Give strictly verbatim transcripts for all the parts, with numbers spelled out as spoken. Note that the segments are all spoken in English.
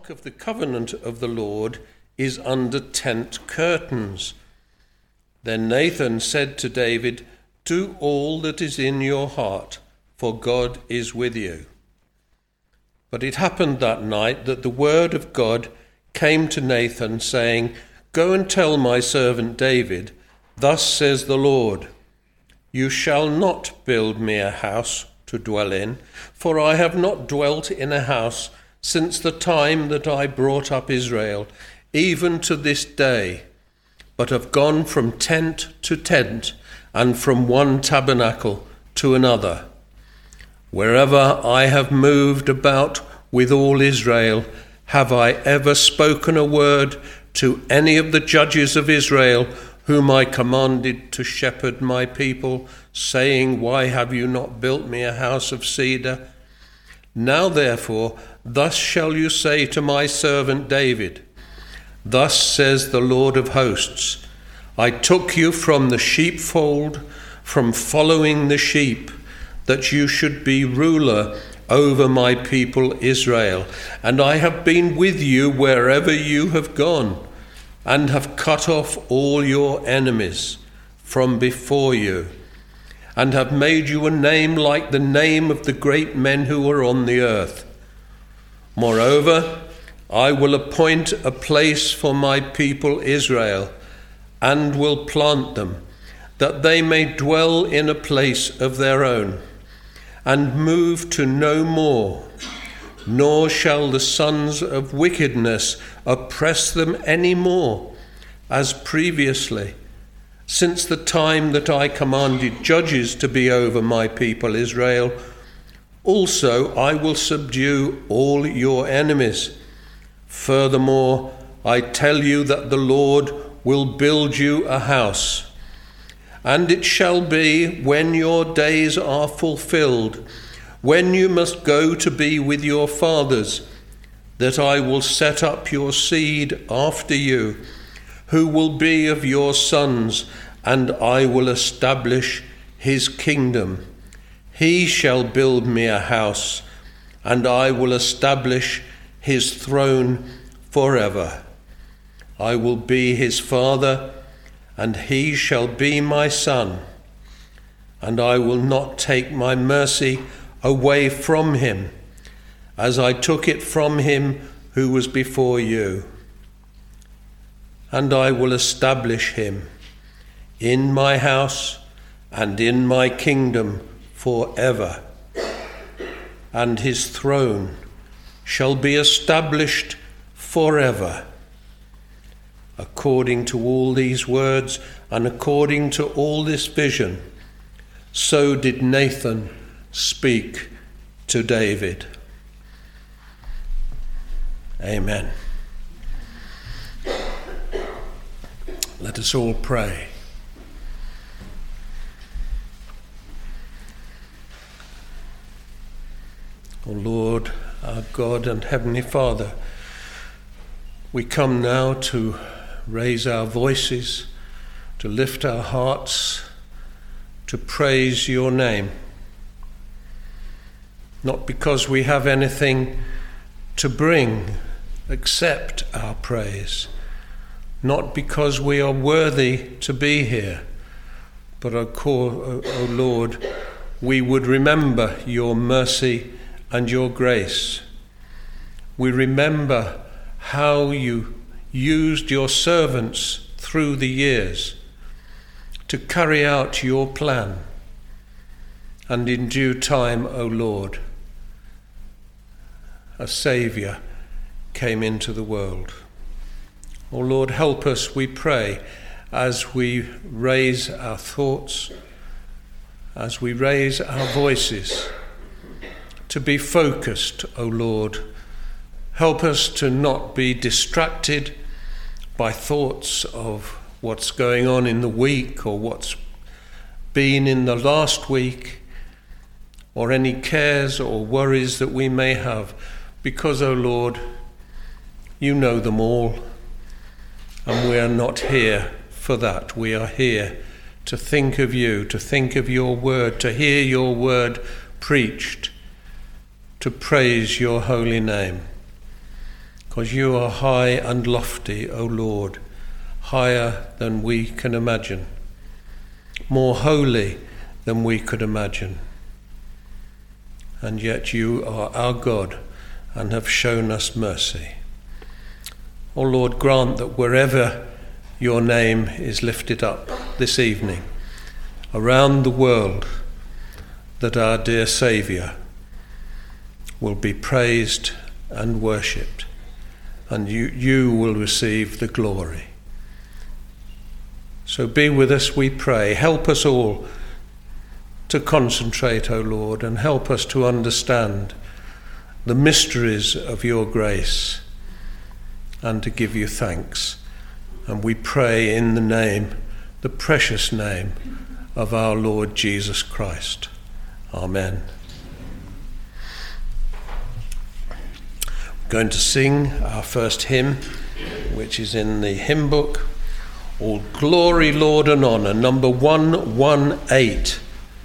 ark of the covenant of the Lord is under tent curtains." Then Nathan said to David, "Do all that is in your heart, for God is with you." But it happened that night that the word of God came to Nathan, saying, "Go and tell my servant David, thus says the Lord, you shall not build me a house to dwell in, for I have not dwelt in a house since the time that I brought up Israel, even to this day, but have gone from tent to tent and from one tabernacle to another. Wherever I have moved about with all Israel, have I ever spoken a word to any of the judges of Israel, whom I commanded to shepherd my people, saying, why have you not built me a house of cedar? Now therefore, thus shall you say to my servant David, thus says the Lord of hosts, I took you from the sheepfold, from following the sheep, that you should be ruler over my people Israel. And I have been with you wherever you have gone, and have cut off all your enemies from before you, and have made you a name like the name of the great men who are on the earth. Moreover, I will appoint a place for my people Israel, and will plant them, that they may dwell in a place of their own, and move to no more, nor shall the sons of wickedness oppress them any more, as previously, since the time that I commanded judges to be over my people Israel. Also I will subdue all your enemies. Furthermore, I tell you that the Lord will build you a house. And it shall be, when your days are fulfilled, when you must go to be with your fathers, that I will set up your seed after you, who will be of your sons, and I will establish his kingdom. He shall build me a house, and I will establish his throne forever. I will be his father, and he shall be my son, and I will not take my mercy away from him, as I took it from him who was before you. And I will establish him in my house and in my kingdom forever, and his throne shall be established forever. According to all these words and according to all this vision, so did Nathan speak to David. Amen. Let us all pray. O Lord, our God and Heavenly Father, we come now to raise our voices, to lift our hearts, to praise your name. Not because we have anything to bring except our praise, not because we are worthy to be here, but, O Lord, we would remember your mercy and your grace. We remember how you used your servants through the years to carry out your plan. And in due time, O Lord, a Saviour came into the world. O Lord, help us, we pray, as we raise our thoughts, as we raise our voices, to be focused, O Lord. Help us to not be distracted by thoughts of what's going on in the week or what's been in the last week, or any cares or worries that we may have, because, O Lord, you know them all, and we are not here for that. We are here to think of you, to think of your word, to hear your word preached, to praise your holy name. because you are high and lofty, O Lord, higher than we can imagine, more holy than we could imagine. And yet you are our God and have shown us mercy. O Lord, grant that wherever your name is lifted up this evening, around the world, that our dear Saviour will be praised and worshipped, and you, you will receive the glory. So be with us, we pray. Help us all to concentrate, O Lord, and help us to understand the mysteries of your grace and to give you thanks. And we pray in the name, the precious name of our Lord Jesus Christ. Amen. We're going to sing our first hymn, which is in the hymn book, All Glory, Lord, and Honour, number one one eight.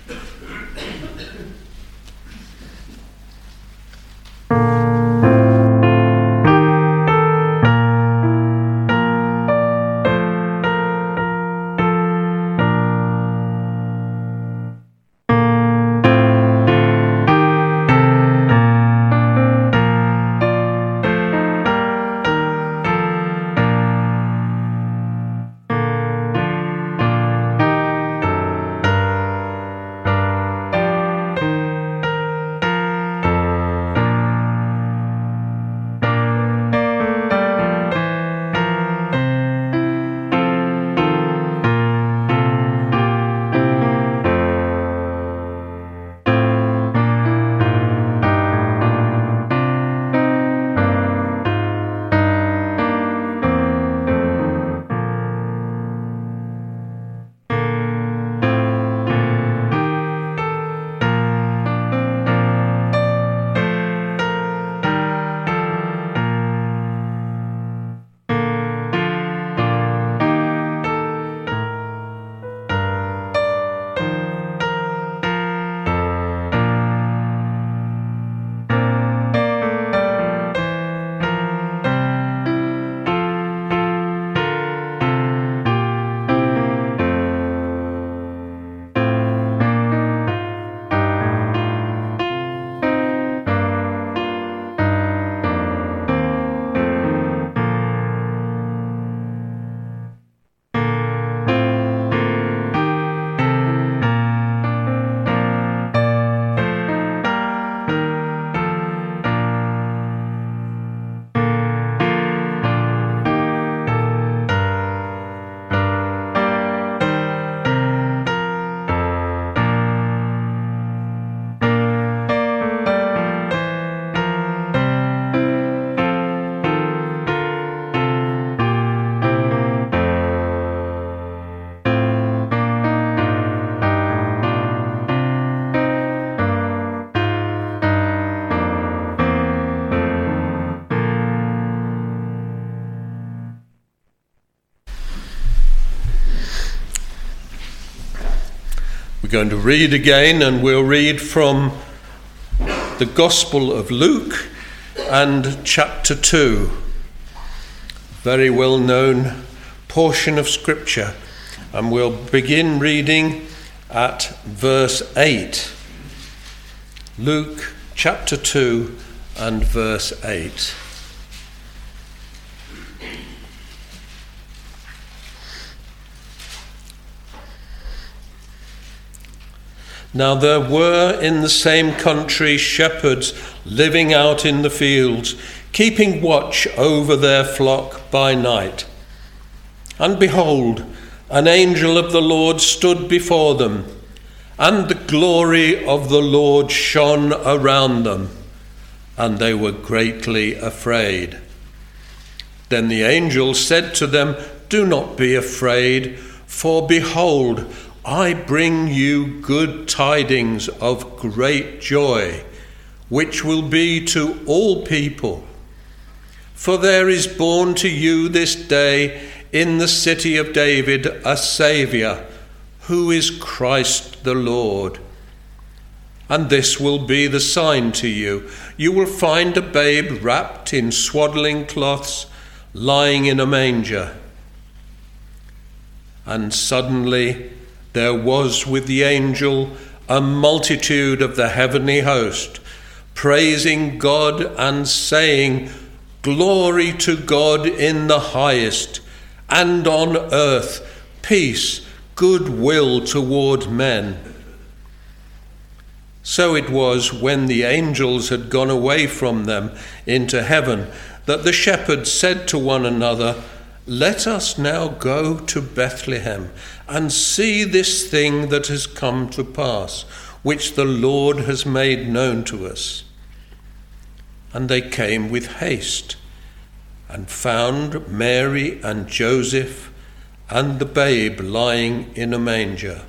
We're going to read again, and we'll read from the Gospel of Luke and chapter two. Very well known portion of Scripture. And we'll begin reading at verse eight. Luke chapter two and verse eight. Now there were in the same country shepherds living out in the fields, keeping watch over their flock by night. And behold, an angel of the Lord stood before them, and the glory of the Lord shone around them, and they were greatly afraid. Then the angel said to them, "Do not be afraid, for behold, I bring you good tidings of great joy, which will be to all people. For there is born to you this day in the city of David a Saviour, who is Christ the Lord. and this will be the sign to you. You will find a babe wrapped in swaddling cloths, lying in a manger." And suddenly there was with the angel a multitude of the heavenly host, praising God and saying, "Glory to God in the highest, and on earth peace, goodwill toward men." So it was when the angels had gone away from them into heaven that the shepherds said to one another, "Let us now go to Bethlehem and see this thing that has come to pass, which the Lord has made known to us." And they came with haste and found Mary and Joseph and the babe lying in a manger.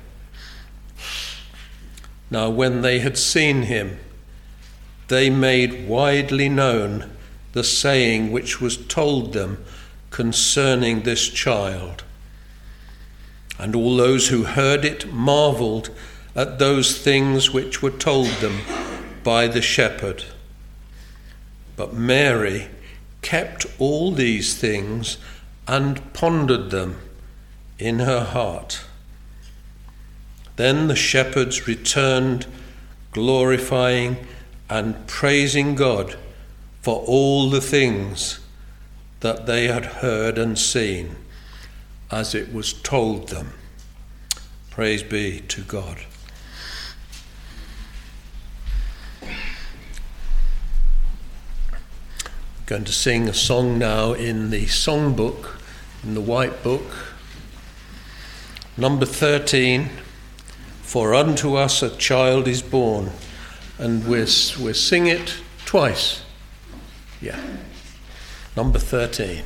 Now when they had seen him, they made widely known the saying which was told them concerning this child. And all those who heard it marveled at those things which were told them by the shepherd. But Mary kept all these things and pondered them in her heart. Then the shepherds returned, glorifying and praising God for all the things that they had heard and seen, as it was told them. Praise be to God. I'm going to sing a song now in the songbook, in the white book, number thirteen. "For unto us a child is born," and we'll, we'll sing it twice. Yeah, number thirteen.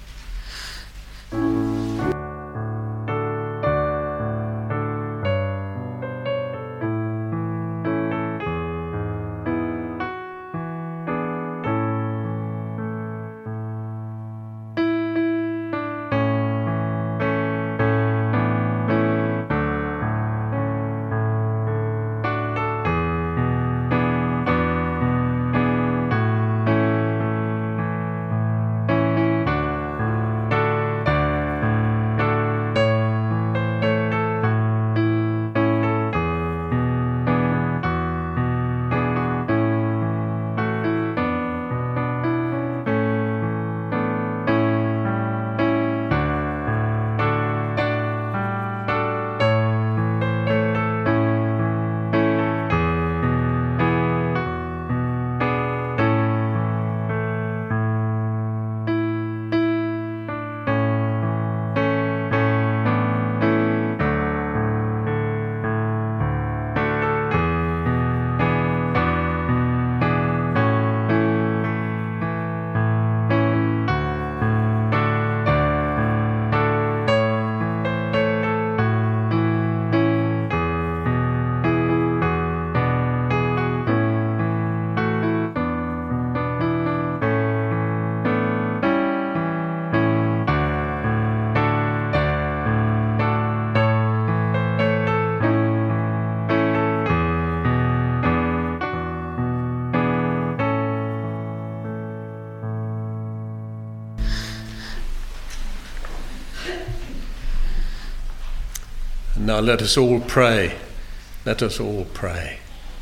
Now let us all pray. Let us all pray.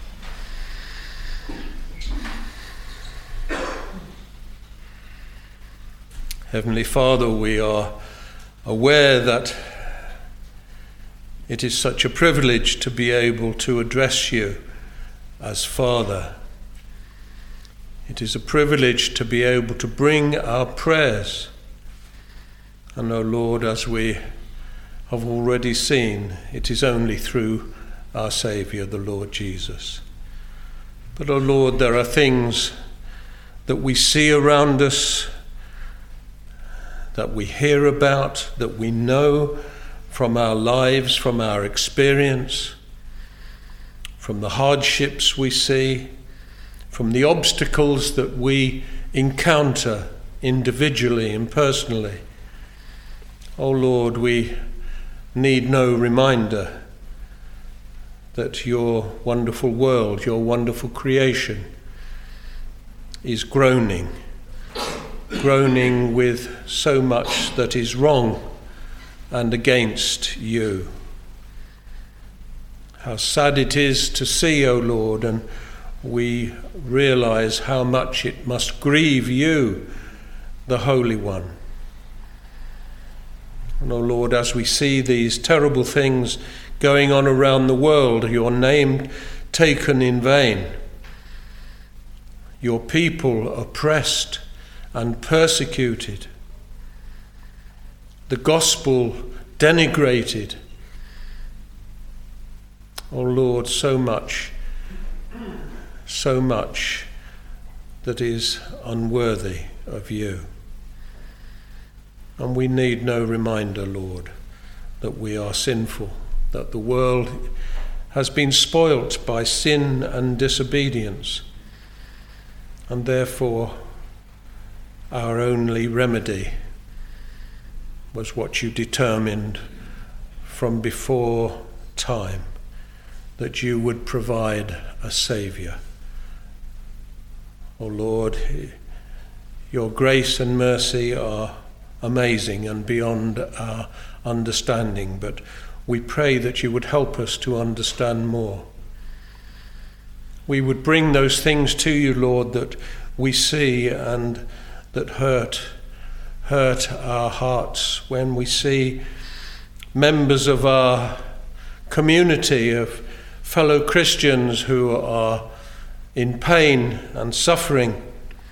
Heavenly Father, we are aware that it is such a privilege to be able to address you as Father. It is a privilege to be able to bring our prayers. And, O Lord, as we have already seen, it is only through our Saviour, the Lord Jesus. But, O Lord, there are things that we see around us, that we hear about, that we know from our lives, from our experience, from the hardships we see, from the obstacles that we encounter individually and personally. O Lord, we need no reminder that your wonderful world, your wonderful creation is groaning, groaning with so much that is wrong and against you. How sad it is to see, O Lord, and we realize how much it must grieve you, the Holy One. And, O Lord, as we see these terrible things going on around the world, your name taken in vain, your people oppressed and persecuted, the gospel denigrated, O Lord, so much, so much that is unworthy of you. And we need no reminder, Lord, that we are sinful, that the world has been spoilt by sin and disobedience, and therefore our only remedy was what you determined from before time, that you would provide a Saviour. O Lord, your grace and mercy are amazing and beyond our understanding, but we pray that you would help us to understand more. We would bring those things to you, Lord, that we see and that hurt, hurt our hearts when we see members of our community, of fellow Christians who are in pain and suffering.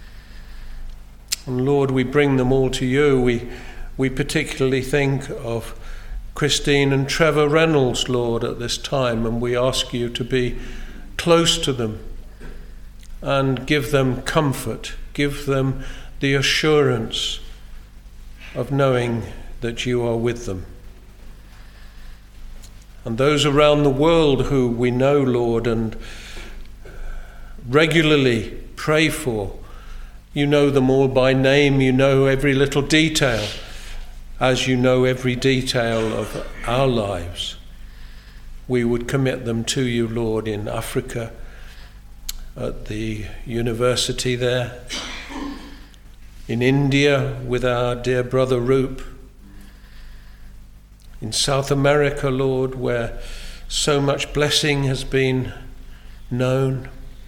And Lord, we bring them all to you. We, we particularly think of Christine and Trevor Reynolds, Lord, at this time, and we ask you to be close to them and give them comfort, give them the assurance of knowing that you are with them. And those around the world who we know, Lord, and regularly pray for, you know them all by name, you know every little detail, as you know every detail of our lives. We would commit them to you, Lord, in Africa, at the university there, in India with our dear brother Roop, in South America, Lord, where so much blessing has been known.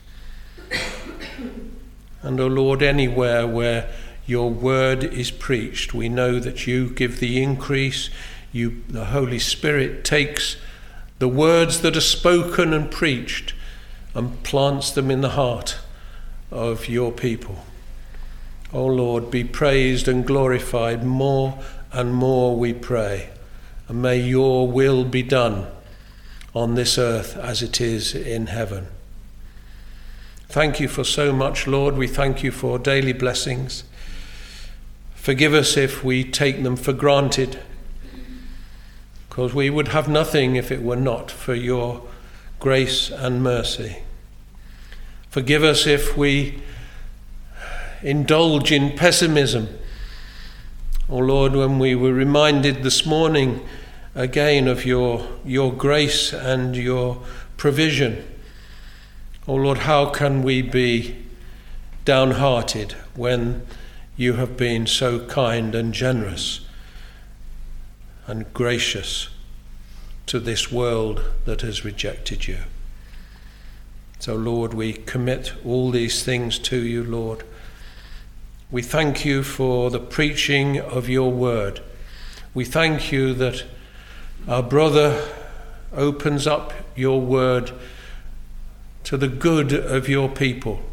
And, O Lord, anywhere where your word is preached, we know that you give the increase. You, the Holy Spirit, takes the words that are spoken and preached and plants them in the heart of your people. O Lord, be praised and glorified more and more, we pray. And may your will be done on this earth as it is in heaven. Thank you for so much, Lord. We thank you for daily blessings. Forgive us if we take them for granted, because we would have nothing if it were not for your grace and mercy. Forgive us if we indulge in pessimism. Oh Lord, when we were reminded this morning again of your, your grace and your provision, oh Lord, how can we be downhearted when you have been so kind and generous and gracious to this world that has rejected you? So Lord, we commit all these things to you, Lord. We thank you for the preaching of your word. We thank you that our brother opens up your word to the good of your people,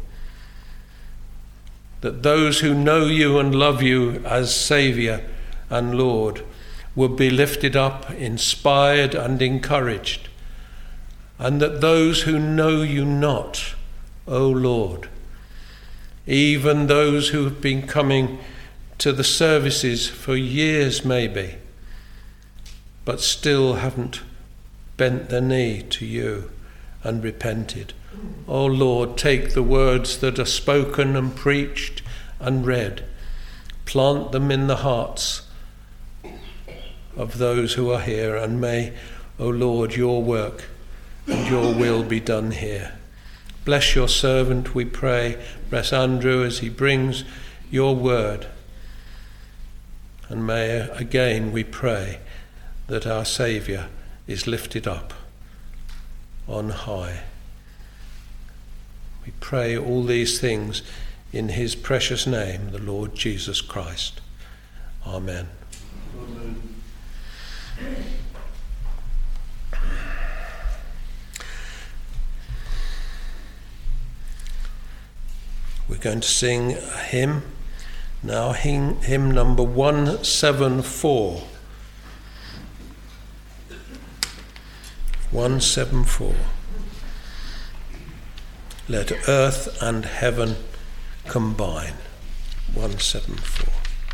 that those who know you and love you as Saviour and Lord will be lifted up, inspired and encouraged, and that those who know you not, O Lord, even those who have been coming to the services for years maybe, but still haven't bent their knee to you and repented. O Lord, take the words that are spoken and preached and read, plant them in the hearts of those who are here, and may, O Lord, your work and your will be done here. Bless your servant, we pray. Bless Andrew as he brings your word. And may again we pray that our Saviour is lifted up on high. We pray all these things in his precious name, the Lord Jesus Christ. Amen. Amen. We're going to sing a hymn now, hymn, hymn number one seventy-four. one seventy-four. Let earth and heaven combine. one seventy-four.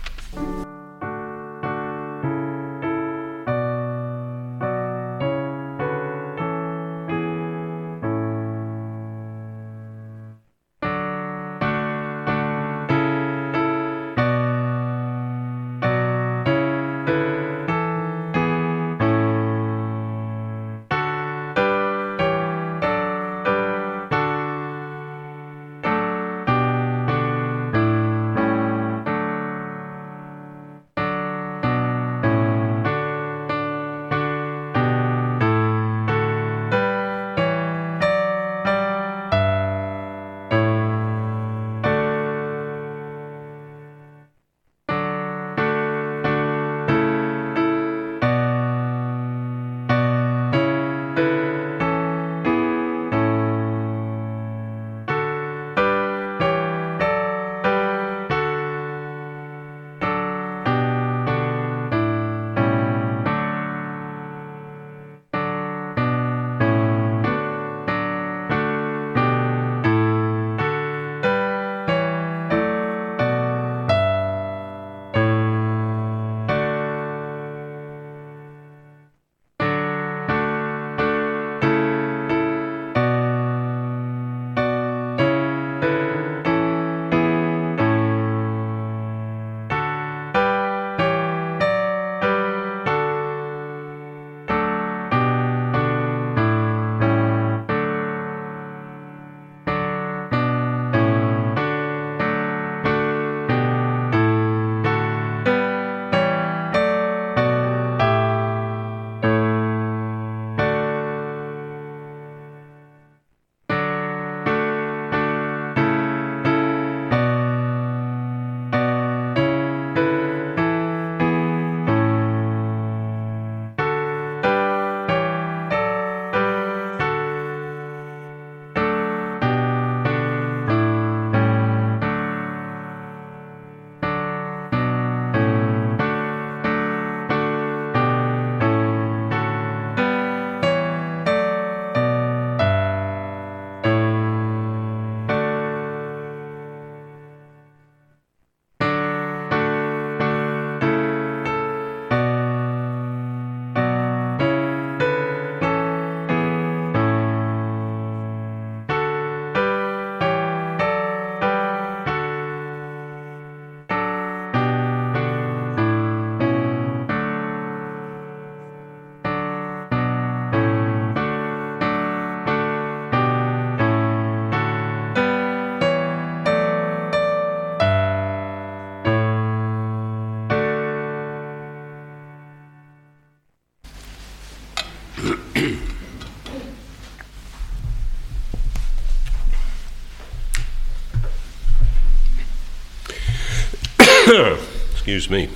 Excuse me.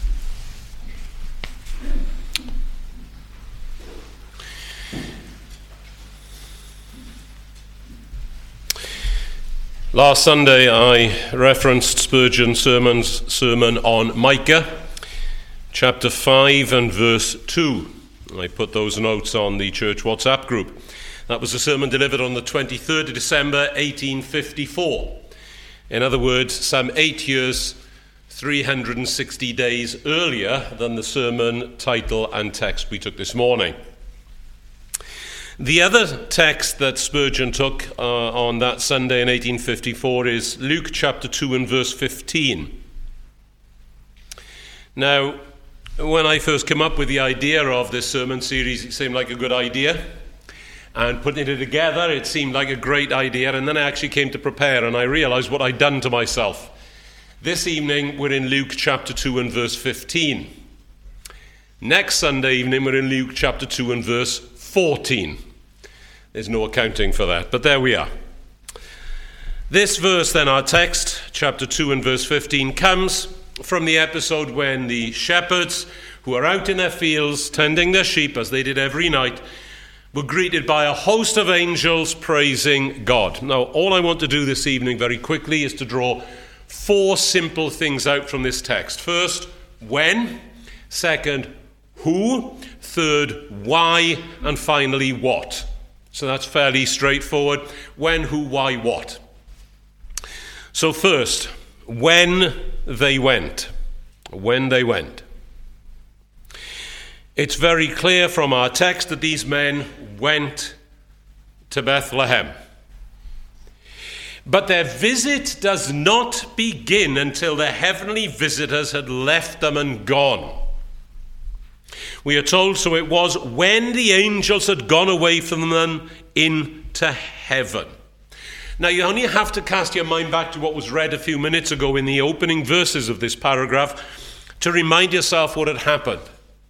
Last Sunday I referenced Spurgeon's sermon's sermon on Micah, chapter five and verse two. I put those notes on the church WhatsApp group. That was a sermon delivered on the twenty-third of December, eighteen fifty-four. In other words, some eight years, three hundred sixty days earlier than the sermon title and text we took this morning. The other text that Spurgeon took uh, on that Sunday in eighteen fifty-four is Luke chapter two and verse fifteen. Now, when I first came up with the idea of this sermon series, it seemed like a good idea. and putting it together, it seemed like a great idea, and then I actually came to prepare, and I realized what I'd done to myself. This evening, we're in Luke chapter two and verse fifteen. Next Sunday evening, we're in Luke chapter two and verse fourteen. There's no accounting for that, but there we are. This verse, then, our text, chapter two and verse fifteen, comes from the episode when the shepherds, who are out in their fields tending their sheep, as they did every night, were greeted by a host of angels praising God. Now, all I want to do this evening very quickly is to draw four simple things out from this text. First, when. Second, who. Third, why. And finally, what. So that's fairly straightforward. When, who, why, what. So first, when they went. When they went. It's very clear from our text that these men went to Bethlehem. But their visit does not begin until the heavenly visitors had left them and gone. We are told, so it was when the angels had gone away from them into heaven. Now, you only have to cast your mind back to what was read a few minutes ago in the opening verses of this paragraph to remind yourself what had happened.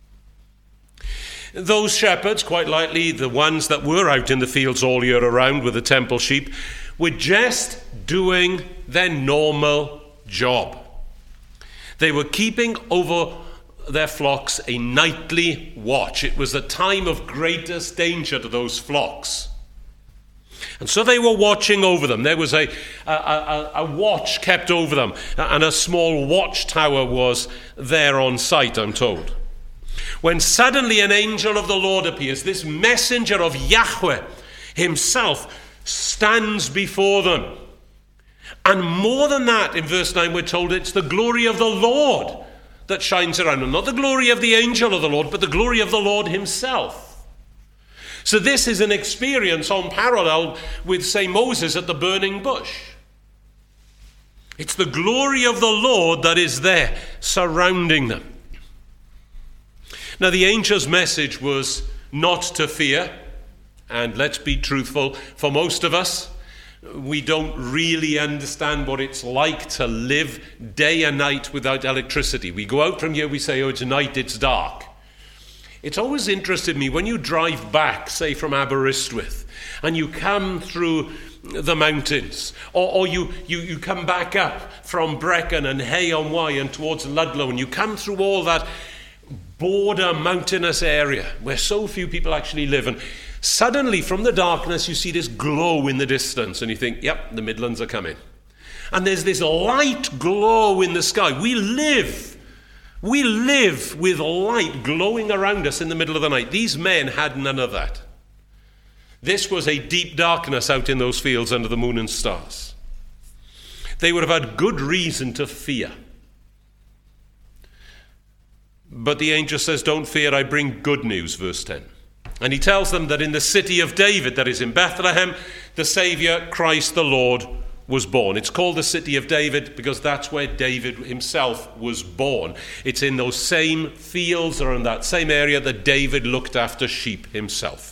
Those shepherds, quite likely the ones that were out in the fields all year around with the temple sheep, were just doing their normal job. They were keeping over their flocks a nightly watch. It was the time of greatest danger to those flocks. And so they were watching over them. There was a, a, a, a watch kept over them, and a small watchtower was there on site, I'm told. When suddenly an angel of the Lord appears, this messenger of Yahweh himself stands before them. And more than that, in verse nine we're told it's the glory of the Lord that shines around them. Not the glory of the angel of the Lord, but the glory of the Lord himself. So this is an experience unparalleled with, say, Moses at the burning bush. It's the glory of the Lord that is there, surrounding them. Now, the angel's message was not to fear. And let's be truthful, for most of us, we don't really understand what it's like to live day and night without electricity. We go out from here, we say, oh, it's night, it's dark. It's always interested me when you drive back, say, from Aberystwyth, and you come through the mountains, or, or you, you, you come back up from Brecon and Hay-on-Wye and towards Ludlow, and you come through all that border mountainous area where so few people actually live, and suddenly from the darkness you see this glow in the distance, and you think, yep, the Midlands are coming. And there's this light glow in the sky. We live, we live with light glowing around us in the middle of the night. These men had none of that. This was a deep darkness out in those fields under the moon and stars. They would have had good reason to fear. But the angel says, don't fear, I bring good news, verse ten. And he tells them that in the city of David, that is in Bethlehem, the Saviour, Christ the Lord, was born. It's called the city of David because that's where David himself was born. It's in those same fields or in that same area that David looked after sheep himself.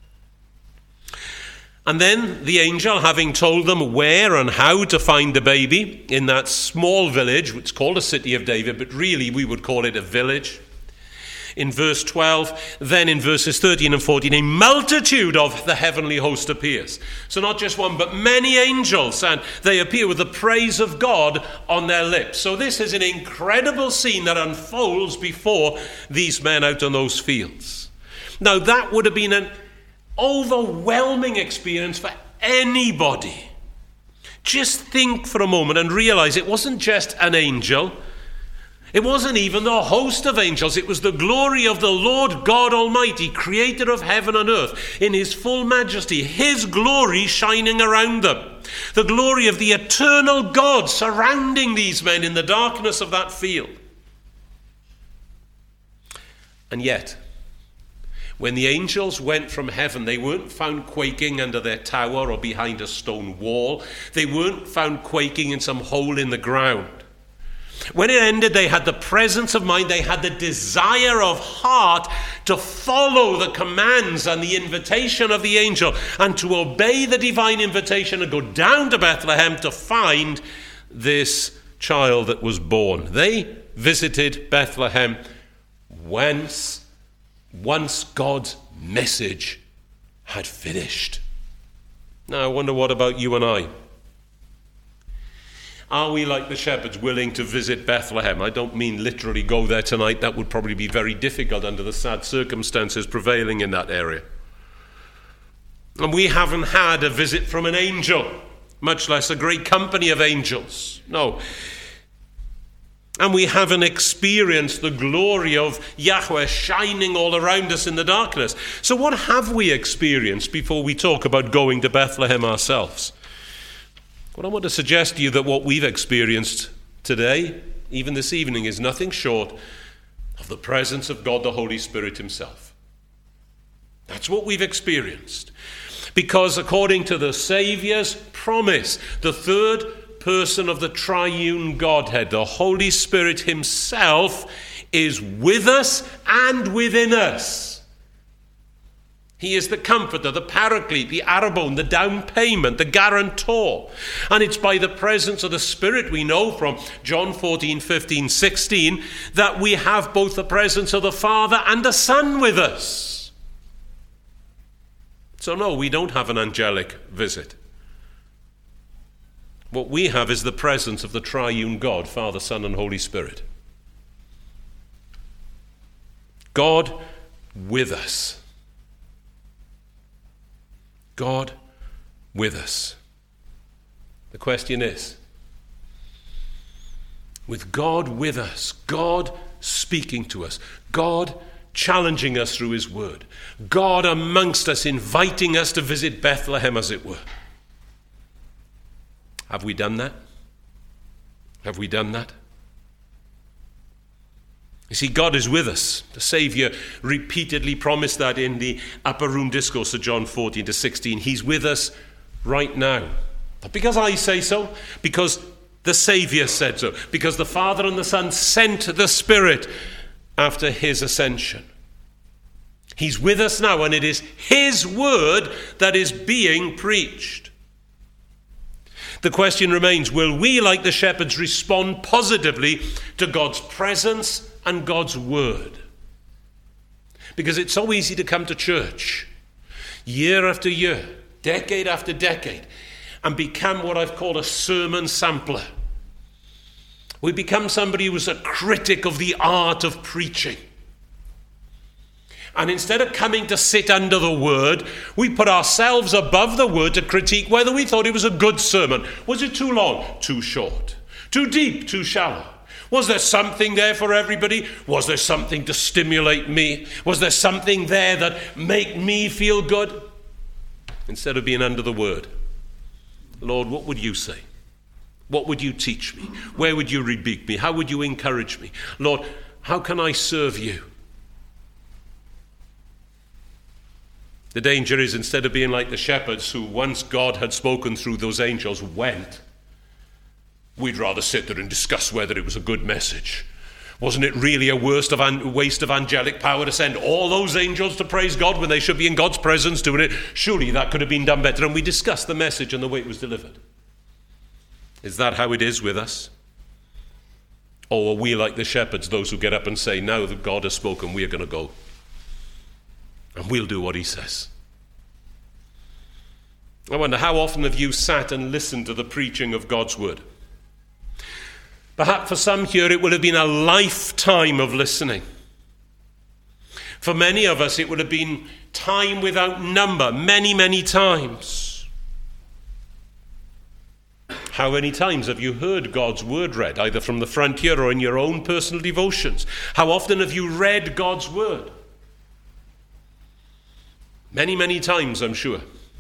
And then the angel, having told them where and how to find the baby in that small village, which is called a city of David, but really we would call it a village, in verse twelve, then in verses thirteen and fourteen, a multitude of the heavenly host appears. So not just one, but many angels, and they appear with the praise of God on their lips. So this is an incredible scene that unfolds before these men out on those fields. Now that would have been an overwhelming experience for anybody. Just think for a moment and realize it wasn't just an angel. It wasn't even the host of angels. It was the glory of the Lord God Almighty, creator of heaven and earth, in his full majesty, his glory shining around them. The glory of the eternal God surrounding these men in the darkness of that field. And yet, when the angels went from heaven, they weren't found quaking under their tower or behind a stone wall. They weren't found quaking in some hole in the ground. When it ended, they had the presence of mind, they had the desire of heart to follow the commands and the invitation of the angel and to obey the divine invitation and go down to Bethlehem to find this child that was born. They visited Bethlehem whence once God's message had finished. Now I wonder, what about you and I? Are we like the shepherds, willing to visit Bethlehem? I don't mean literally go there tonight. That would probably be very difficult under the sad circumstances prevailing in that area. And we haven't had a visit from an angel, much less a great company of angels. No. And we haven't experienced the glory of Yahweh shining all around us in the darkness. So what have we experienced before we talk about going to Bethlehem ourselves? Well, I want to suggest to you that what we've experienced today, even this evening, is nothing short of the presence of God the Holy Spirit himself. That's what we've experienced. Because according to the Saviour's promise, the third person of the triune Godhead, the Holy Spirit himself, is with us and within us. He is the comforter, the paraclete, the arabon, the down payment, the guarantor. And it's by the presence of the Spirit, we know from John fourteen, fifteen, sixteen, that we have both the presence of the Father and the Son with us. So no, we don't have an angelic visit. What we have is the presence of the triune God, Father, Son, and Holy Spirit. God with us. God with us. The question is, with God with us, God speaking to us, God challenging us through his word, God amongst us, inviting us to visit Bethlehem, as it were. Have we done that? Have we done that? You see, God is with us. The Saviour repeatedly promised that in the upper room discourse of John fourteen to sixteen. He's with us right now. Not because I say so, because the Saviour said so, because the Father and the Son sent the Spirit after his ascension. He's with us now, and it is his word that is being preached. The question remains, will we, like the shepherds, respond positively to God's presence and God's word? Because it's so easy to come to church year after year, decade after decade, and become what I've called a sermon sampler. We become somebody who's a critic of the art of preaching. And instead of coming to sit under the word, we put ourselves above the word to critique whether we thought it was a good sermon. Was it too long? Too short? Too deep? Too shallow? Was there something there for everybody? Was there something to stimulate me? Was there something there that made me feel good? Instead of being under the word, Lord, what would you say? What would you teach me? Where would you rebuke me? How would you encourage me? Lord, how can I serve you? The danger is, instead of being like the shepherds who, once God had spoken through those angels, went, we'd rather sit there and discuss whether it was a good message. Wasn't it really a waste of, an- waste of angelic power to send all those angels to praise God when they should be in God's presence doing it? Surely that could have been done better. And we discussed the message and the way it was delivered. Is that how it is with us? Or are we like the shepherds, those who get up and say, now that God has spoken, we are going to go. And we'll do what he says. I wonder, how often have you sat and listened to the preaching of God's word? Perhaps for some here it would have been a lifetime of listening. For many of us it would have been time without number, many, many times. How many times have you heard God's word read, either from the frontier or in your own personal devotions? How often have you read God's word? Many, many times, I'm sure.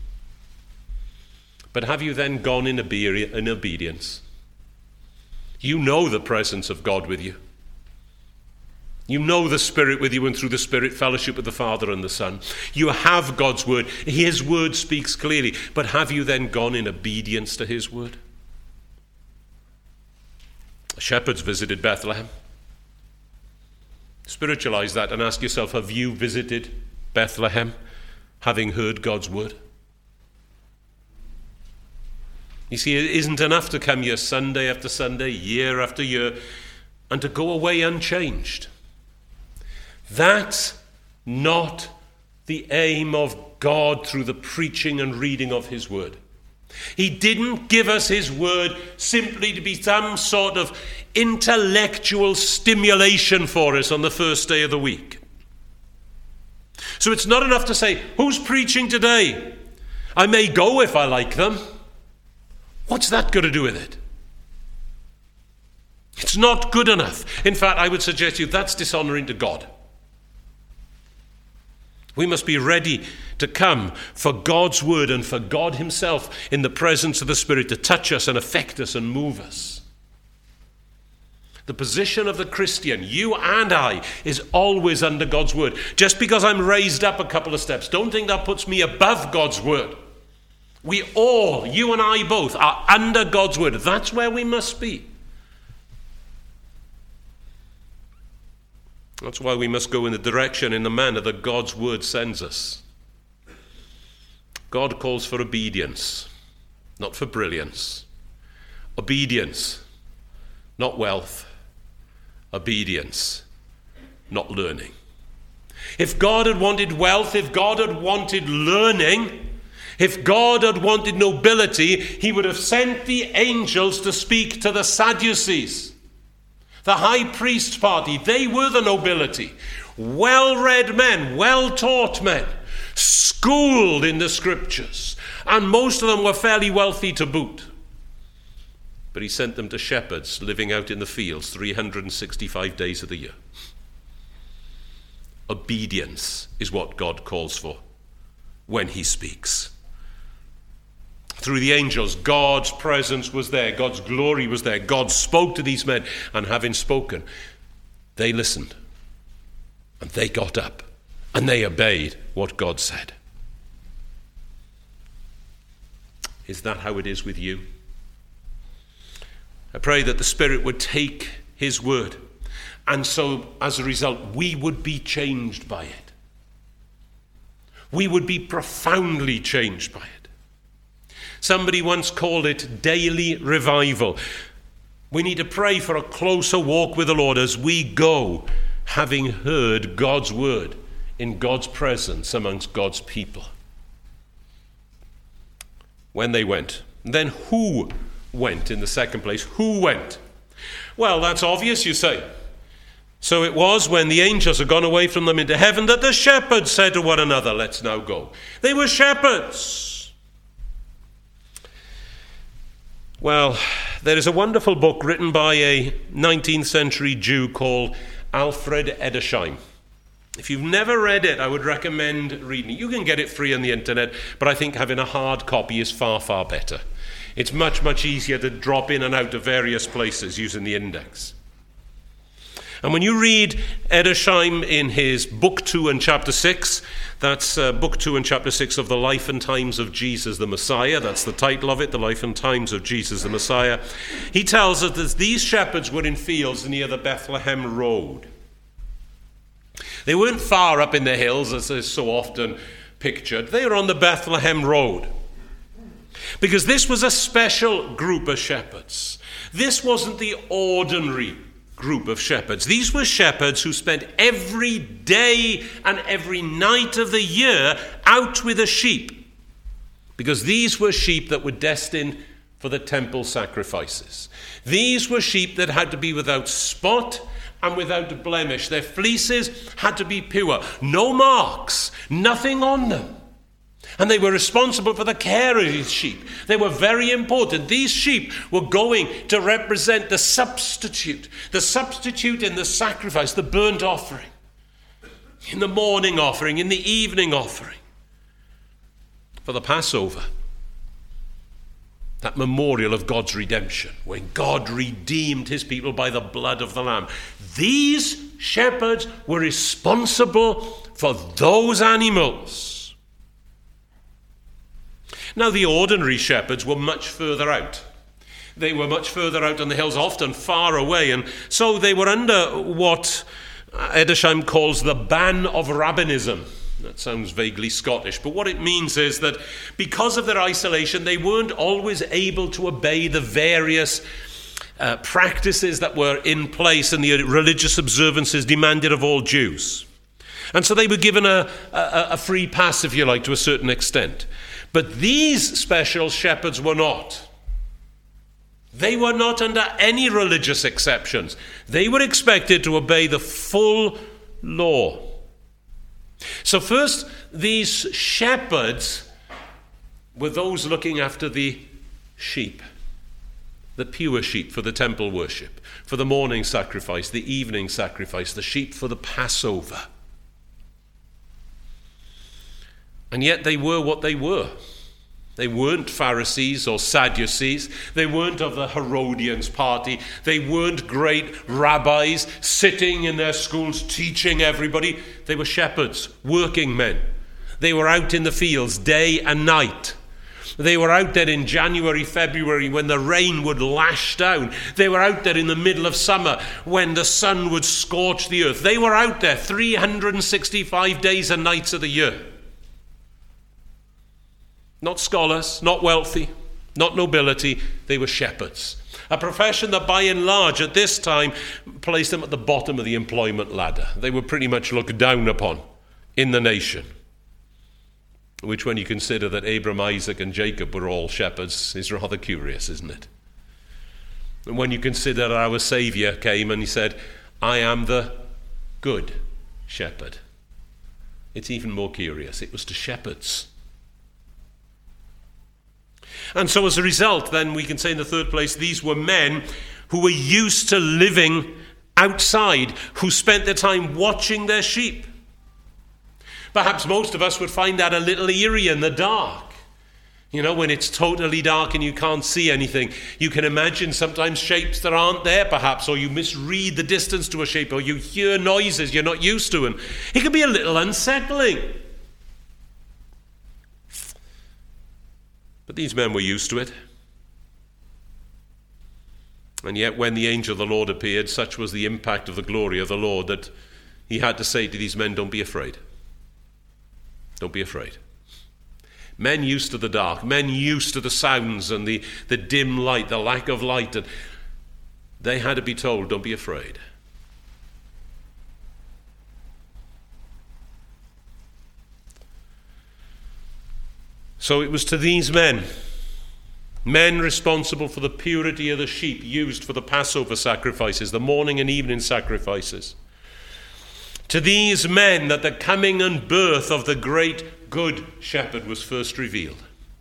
But have you then gone in obedience? You know the presence of God with you. You know the Spirit with you, and through the Spirit fellowship with the Father and the Son. You have God's word. His word speaks clearly. But have you then gone in obedience to his word? Shepherds visited Bethlehem. Spiritualize that and ask yourself, have you visited Bethlehem, having heard God's word? You see, it isn't enough to come here Sunday after Sunday, year after year, and to go away unchanged. That's not the aim of God through the preaching and reading of his word. He didn't give us his word simply to be some sort of intellectual stimulation for us on the first day of the week. So it's not enough to say, who's preaching today? I may go if I like them. What's that got to do with it? It's not good enough. In fact, I would suggest to you that's dishonoring to God. We must be ready to come for God's word and for God himself in the presence of the Spirit to touch us and affect us and move us. The position of the Christian, you and I, is always under God's word. Just because I'm raised up a couple of steps, don't think that puts me above God's word. We all, you and I both, are under God's word. That's where we must be. That's why we must go in the direction, in the manner that God's word sends us. God calls for obedience, not for brilliance. Obedience, not wealth. Obedience, not learning. If God had wanted wealth, if God had wanted learning, if God had wanted nobility, he would have sent the angels to speak to the Sadducees. The high priest party, they were the nobility. Well-read men, well-taught men, schooled in the scriptures. And most of them were fairly wealthy to boot. But he sent them to shepherds living out in the fields three hundred sixty-five days of the year. Obedience is what God calls for when he speaks. Through the angels, God's presence was there. God's glory was there. God spoke to these men, and having spoken, they listened, and they got up, and they obeyed what God said. Is that how it is with you? I pray that the Spirit would take his word, and so as a result, we would be changed by it. We would be profoundly changed by it. Somebody once called it daily revival. We need to pray for a closer walk with the Lord as we go, having heard God's word in God's presence amongst God's people. When they went, then who went in the second place? Who went? Well, that's obvious, you say. So it was when the angels had gone away from them into heaven that the shepherds said to one another, let's now go. They were shepherds. Well, there is a wonderful book written by a nineteenth century Jew called Alfred Edersheim. If you've never read it, I would recommend reading it. You can get it free on the internet, but I think having a hard copy is far, far better. It's much, much easier to drop in and out of various places using the index. And when you read Edersheim in his book two and chapter six, that's uh, book two and chapter six of The Life and Times of Jesus the Messiah, that's the title of it, The Life and Times of Jesus the Messiah, he tells us that these shepherds were in fields near the Bethlehem Road. They weren't far up in the hills, as is so often pictured. They were on the Bethlehem Road. Because this was a special group of shepherds. This wasn't the ordinary group of shepherds. These were shepherds who spent every day and every night of the year out with the sheep, because these were sheep that were destined for the temple sacrifices. These were sheep that had to be without spot and without blemish. Their fleeces had to be pure, no marks, nothing on them. And they were responsible for the care of these sheep. They were very important. These sheep were going to represent the substitute, the substitute in the sacrifice, the burnt offering, in the morning offering, in the evening offering, for the Passover, that memorial of God's redemption, when God redeemed his people by the blood of the Lamb. These shepherds were responsible for those animals. Now, the ordinary shepherds were much further out. They were much further out on the hills, often far away, and so they were under what Edersheim calls the ban of rabbinism. That sounds vaguely Scottish, but what it means is that because of their isolation, they weren't always able to obey the various uh, practices that were in place and the religious observances demanded of all Jews. And so they were given a, a, a free pass, if you like, to a certain extent. But these special shepherds were not. They were not under any religious exceptions. They were expected to obey the full law. So first, these shepherds were those looking after the sheep, the pure sheep for the temple worship, for the morning sacrifice, the evening sacrifice, the sheep for the Passover. And yet they were what they were. They weren't Pharisees or Sadducees. They weren't of the Herodians' party. They weren't great rabbis sitting in their schools teaching everybody. They were shepherds, working men. They were out in the fields day and night. They were out there in January, February when the rain would lash down. They were out there in the middle of summer when the sun would scorch the earth. They were out there three hundred sixty-five days and nights of the year. Not scholars, not wealthy, not nobility. They were shepherds. A profession that by and large at this time placed them at the bottom of the employment ladder. They were pretty much looked down upon in the nation. Which, when you consider that Abraham, Isaac and Jacob were all shepherds, is rather curious, isn't it? And when you consider our Saviour came and he said, I am the good shepherd, it's even more curious. It was to shepherds. And so as a result, then we can say in the third place, these were men who were used to living outside, who spent their time watching their sheep. Perhaps most of us would find that a little eerie in the dark. You know, when it's totally dark and you can't see anything, you can imagine sometimes shapes that aren't there perhaps, or you misread the distance to a shape, or you hear noises you're not used to, and it can be a little unsettling. But these men were used to it. And yet when the angel of the Lord appeared, such was the impact of the glory of the Lord that he had to say to these men, don't be afraid. Don't be afraid. Men used to the dark, men used to the sounds and the, the dim light, the lack of light, and they had to be told, don't be afraid. So it was to these men, men responsible for the purity of the sheep used for the Passover sacrifices, the morning and evening sacrifices. To these men that the coming and birth of the great good shepherd was first revealed.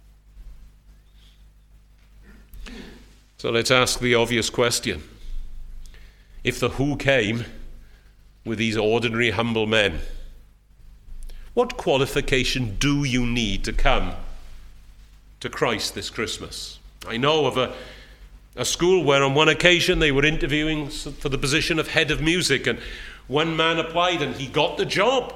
So let's ask the obvious question. If the who came with these ordinary humble men, what qualification do you need to come to Christ this Christmas? I know of a, a school where on one occasion they were interviewing for the position of head of music, and one man applied and he got the job.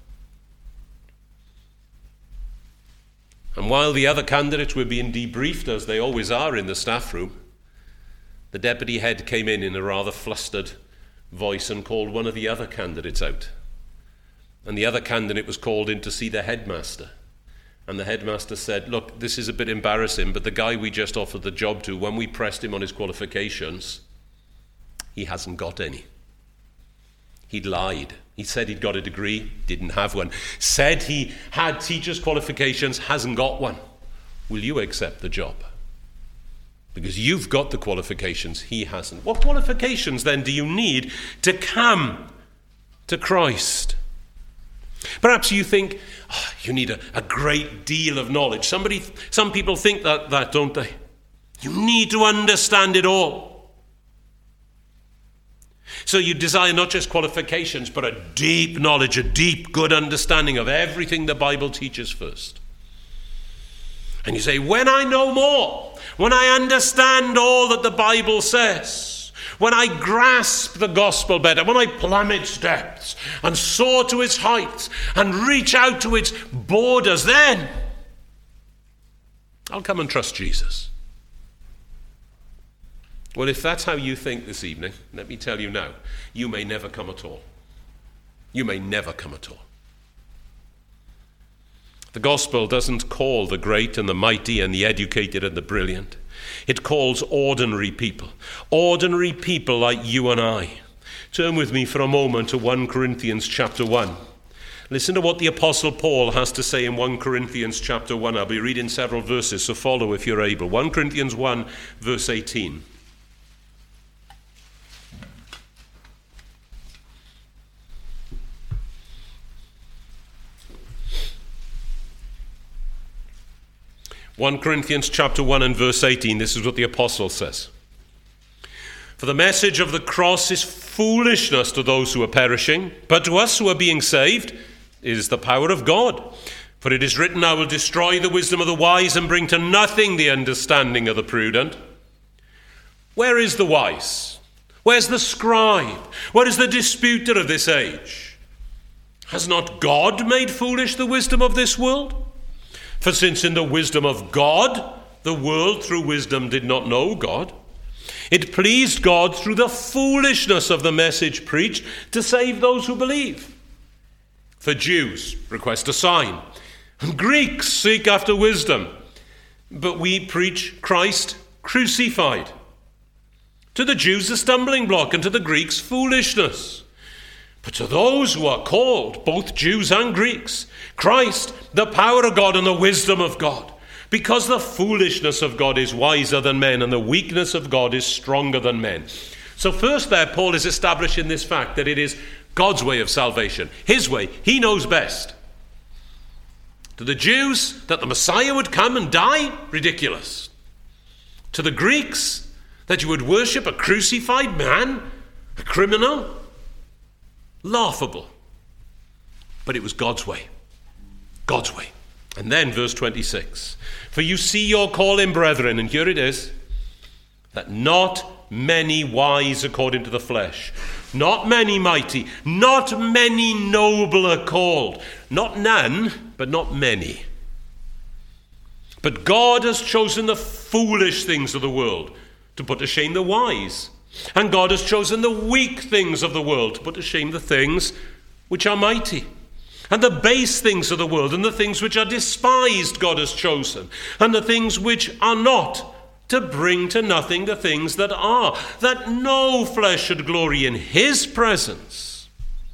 And while the other candidates were being debriefed, as they always are in the staff room, the deputy head came in in a rather flustered voice and called one of the other candidates out. And the other candidate was called in to see the headmaster. And the headmaster said, look, this is a bit embarrassing, but the guy we just offered the job to, when we pressed him on his qualifications, he hasn't got any. He'd lied. He said he'd got a degree, didn't have one. Said he had teacher's qualifications, hasn't got one. Will you accept the job? Because you've got the qualifications, he hasn't. What qualifications then do you need to come to Christ? Perhaps you think, oh, you need a, a great deal of knowledge. Somebody, some people think that, that, don't they? You need to understand it all. So you desire not just qualifications, but a deep knowledge, a deep, good understanding of everything the Bible teaches first. And you say, when I know more, when I understand all that the Bible says, when I grasp the gospel better, when I plumb its depths and soar to its heights and reach out to its borders, then I'll come and trust Jesus. Well, if that's how you think this evening, let me tell you now, you may never come at all. You may never come at all. The gospel doesn't call the great and the mighty and the educated and the brilliant. It calls ordinary people. Ordinary people like you and I. Turn with me for a moment to First Corinthians chapter one. Listen to what the Apostle Paul has to say in First Corinthians chapter one. I'll be reading several verses, so follow if you're able. First Corinthians one, verse eighteen. First Corinthians chapter one and verse eighteen, this is what the apostle says. For the message of the cross is foolishness to those who are perishing, but to us who are being saved it is the power of God. For it is written, I will destroy the wisdom of the wise and bring to nothing the understanding of the prudent. Where is the wise? Where's the scribe? Where is the disputer of this age? Has not God made foolish the wisdom of this world? For since in the wisdom of God, the world through wisdom did not know God, it pleased God through the foolishness of the message preached to save those who believe. For Jews request a sign, and Greeks seek after wisdom, but we preach Christ crucified. To the Jews a stumbling block, and to the Greeks foolishness. But to those who are called, both Jews and Greeks, Christ, the power of God and the wisdom of God. Because the foolishness of God is wiser than men, and the weakness of God is stronger than men. So first there, Paul is establishing this fact that it is God's way of salvation. His way. He knows best. To the Jews, that the Messiah would come and die? Ridiculous. To the Greeks, that you would worship a crucified man? A criminal? Laughable. But it was God's way. God's way. And then verse twenty-six. For you see your calling, brethren, and here it is, that not many wise according to the flesh, not many mighty, not many noble are called. Not none, but not many. But God has chosen the foolish things of the world to put to shame the wise. And God has chosen the weak things of the world to put to shame the things which are mighty. And the base things of the world and the things which are despised God has chosen. And the things which are not, to bring to nothing the things that are, that no flesh should glory in his presence.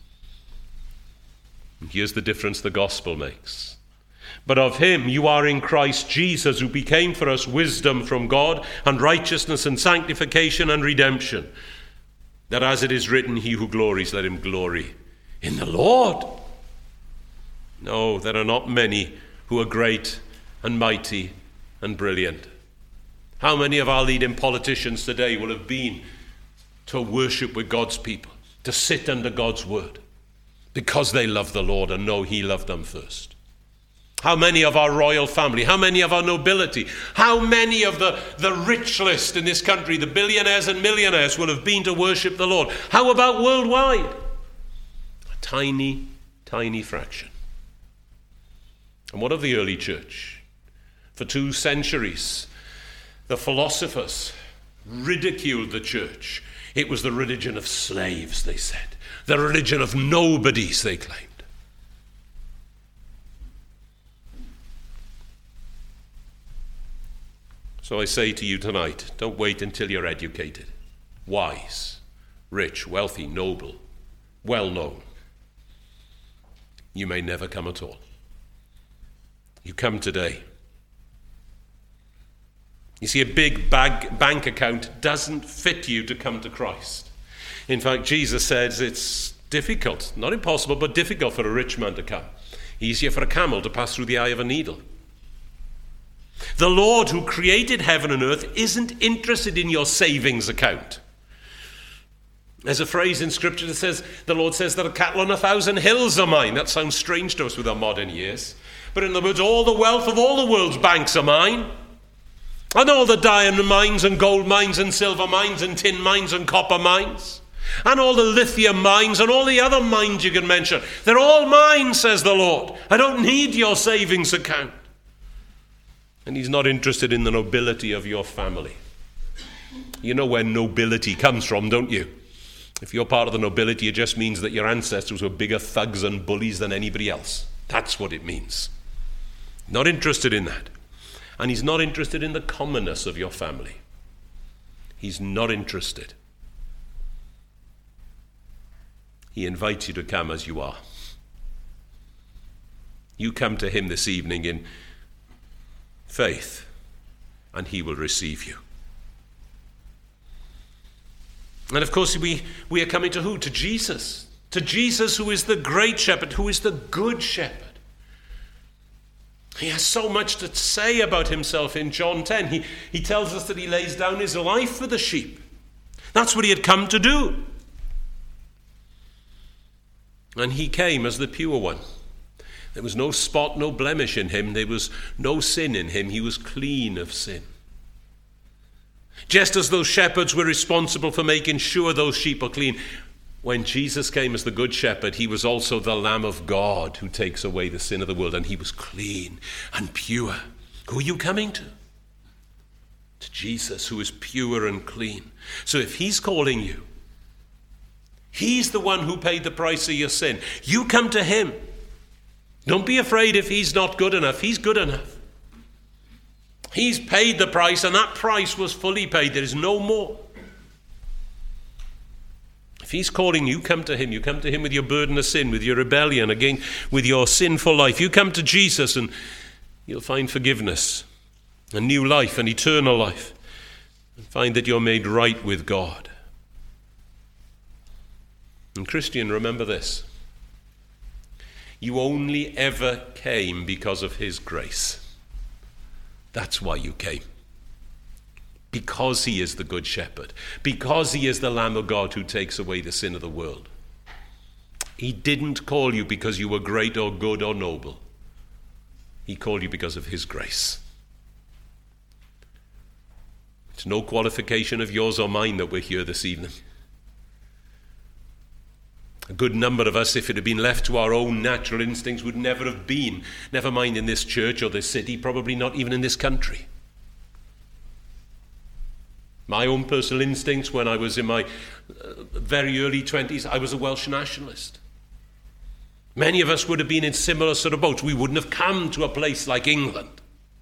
And here's the difference the gospel makes. But of him you are in Christ Jesus, who became for us wisdom from God, and righteousness and sanctification and redemption. That as it is written, he who glories, let him glory in the Lord. No, there are not many who are great and mighty and brilliant. How many of our leading politicians today will have been to worship with God's people, to sit under God's word, because they love the Lord and know he loved them first? How many of our royal family, how many of our nobility, how many of the, the rich list in this country, the billionaires and millionaires, will have been to worship the Lord? How about worldwide? A tiny, tiny fraction. And what of the early church? For two centuries, the philosophers ridiculed the church. It was the religion of slaves, they said. The religion of nobodies, they claimed. So I say to you tonight, don't wait until you're educated, wise, rich, wealthy, noble, well-known. You may never come at all. You come today. You see, a big bag, bank account doesn't fit you to come to Christ. In fact, Jesus says it's difficult, not impossible, but difficult for a rich man to come. Easier for a camel to pass through the eye of a needle. The Lord who created heaven and earth isn't interested in your savings account. There's a phrase in Scripture that says, the Lord says that a cattle on a thousand hills are mine. That sounds strange to us with our modern years. But in other words, all the wealth of all the world's banks are mine. And all the diamond mines and gold mines and silver mines and tin mines and copper mines. And all the lithium mines and all the other mines you can mention. They're all mine, says the Lord. I don't need your savings account. And he's not interested in the nobility of your family. You know where nobility comes from, don't you? If you're part of the nobility, it just means that your ancestors were bigger thugs and bullies than anybody else. That's what it means. Not interested in that. And he's not interested in the commonness of your family. He's not interested. He invites you to come as you are. You come to him this evening in faith, and he will receive you. And of course, we, we are coming to who? To Jesus. To Jesus, who is the great shepherd, who is the good shepherd. He has so much to say about himself in John ten. He, he tells us that he lays down his life for the sheep. That's what he had come to do. And he came as the pure one. There was no spot, no blemish in him. There was no sin in him. He was clean of sin. Just as those shepherds were responsible for making sure those sheep are clean, when Jesus came as the good shepherd, he was also the Lamb of God who takes away the sin of the world, and he was clean and pure. Who are you coming to? To Jesus, who is pure and clean. So if he's calling you, he's the one who paid the price of your sin. You come to him. Don't be afraid if he's not good enough. He's good enough. He's paid the price, and that price was fully paid. There is no more. If he's calling you, come to him. You come to him with your burden of sin, with your rebellion, again, with your sinful life. You come to Jesus and you'll find forgiveness, a new life, an eternal life, and find that you're made right with God. And Christian, remember this. You only ever came because of his grace. That's why you came. Because he is the good shepherd. Because he is the Lamb of God who takes away the sin of the world. He didn't call you because you were great or good or noble. He called you because of his grace. It's no qualification of yours or mine that we're here this evening. A good number of us, if it had been left to our own natural instincts, would never have been, never mind in this church or this city, probably not even in this country. My own personal instincts when I was in my uh, very early twenties, I was a Welsh nationalist. Many of us would have been in similar sort of boats. We wouldn't have come to a place like England.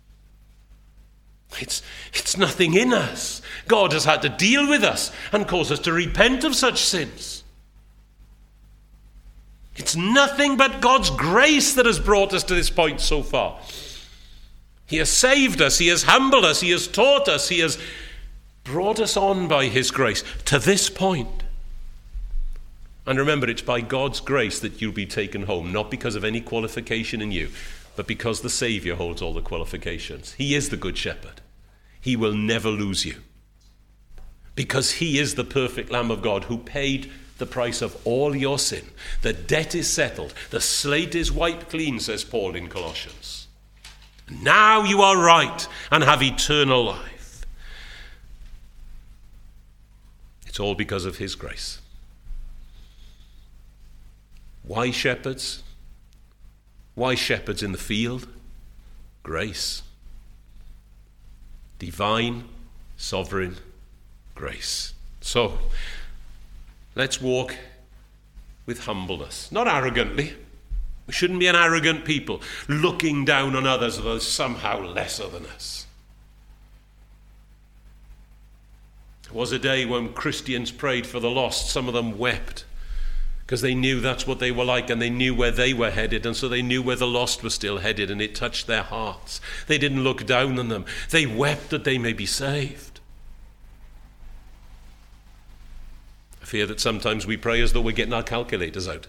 It's, it's nothing in us. God has had to deal with us and cause us to repent of such sins. It's nothing but God's grace that has brought us to this point so far. He has saved us. He has humbled us. He has taught us. He has brought us on by his grace to this point. And remember, it's by God's grace that you'll be taken home, not because of any qualification in you, but because the Savior holds all the qualifications. He is the good shepherd. He will never lose you. Because he is the perfect Lamb of God who paid the price of all your sin. The debt is settled. The slate is wiped clean, says Paul in Colossians. Now you are right and have eternal life. It's all because of his grace. Why shepherds? Why shepherds in the field? Grace. Divine, sovereign grace. So, let's walk with humbleness, not arrogantly. We shouldn't be an arrogant people, looking down on others as somehow lesser than us. There was a day when Christians prayed for the lost. Some of them wept because they knew that's what they were like, and they knew where they were headed, and so they knew where the lost were still headed, and it touched their hearts. They didn't look down on them. They wept that they may be saved. I fear that sometimes we pray as though we're getting our calculators out.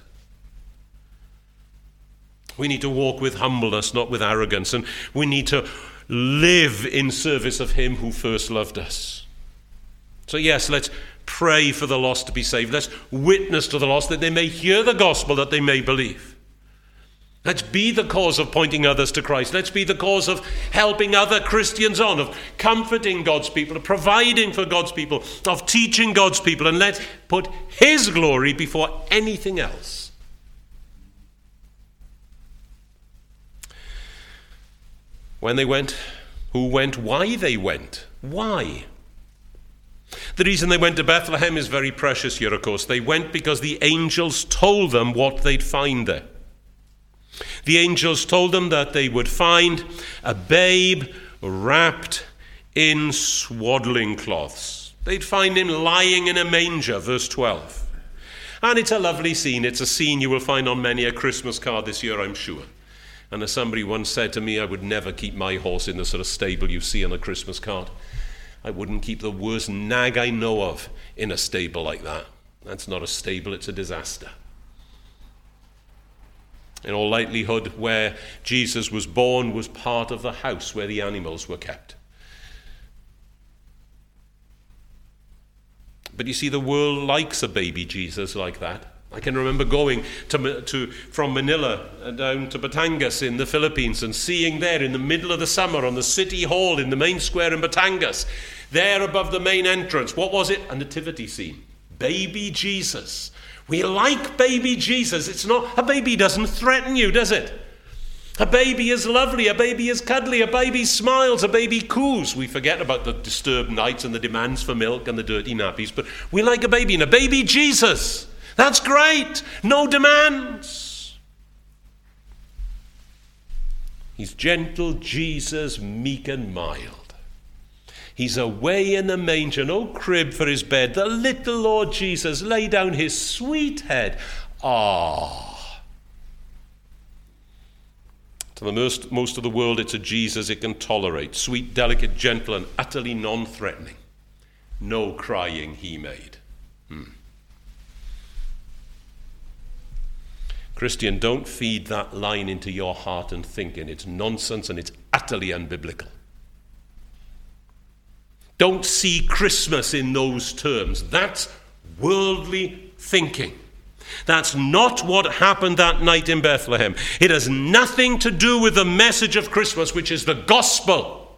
We need to walk with humbleness, not with arrogance, and we need to live in service of him who first loved us. So yes, let's pray for the lost to be saved. Let's witness to the lost that they may hear the gospel, that they may believe. Let's be the cause of pointing others to Christ. Let's be the cause of helping other Christians on, of comforting God's people, of providing for God's people, of teaching God's people, and let's put his glory before anything else. When they went, who went, why they went. Why? The reason they went to Bethlehem is very precious here, of course. They went because the angels told them what they'd find there. The angels told them that they would find a babe wrapped in swaddling cloths. They'd find him lying in a manger, verse twelve. And it's a lovely scene. It's a scene you will find on many a Christmas card this year, I'm sure. And as somebody once said to me, I would never keep my horse in the sort of stable you see on a Christmas card. I wouldn't keep the worst nag I know of in a stable like that. That's not a stable, it's a disaster. In all likelihood, where Jesus was born was part of the house where the animals were kept. But you see, the world likes a baby Jesus like that. I can remember going to, to, from Manila down to Batangas in the Philippines and seeing there in the middle of the summer on the city hall in the main square in Batangas, there above the main entrance, what was it? A nativity scene. Baby Jesus. We like baby Jesus. It's not, a baby doesn't threaten you, does it? A baby is lovely, a baby is cuddly, a baby smiles, a baby coos. We forget about the disturbed nights and the demands for milk and the dirty nappies, but we like a baby, and a baby Jesus. That's great. No demands. He's gentle Jesus, meek and mild. He's away in the manger, no crib for his bed. The little Lord Jesus lay down his sweet head. Ah. To the most, most of the world, it's a Jesus it can tolerate. Sweet, delicate, gentle, and utterly non-threatening. No crying he made. Hmm. Christian, don't feed that line into your heart and thinking it's nonsense and it's utterly unbiblical. Don't see Christmas in those terms. That's worldly thinking. That's not what happened that night in Bethlehem. It has nothing to do with the message of Christmas, which is the gospel.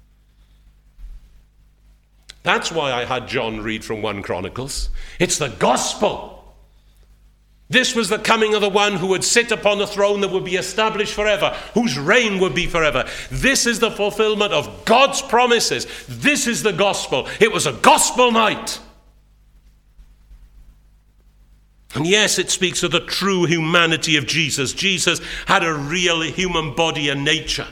That's why I had John read from First Chronicles. It's the gospel. This was the coming of the one who would sit upon the throne that would be established forever, whose reign would be forever. This is the fulfillment of God's promises. This is the gospel. It was a gospel night. And yes, it speaks of the true humanity of Jesus. Jesus had a real human body and nature.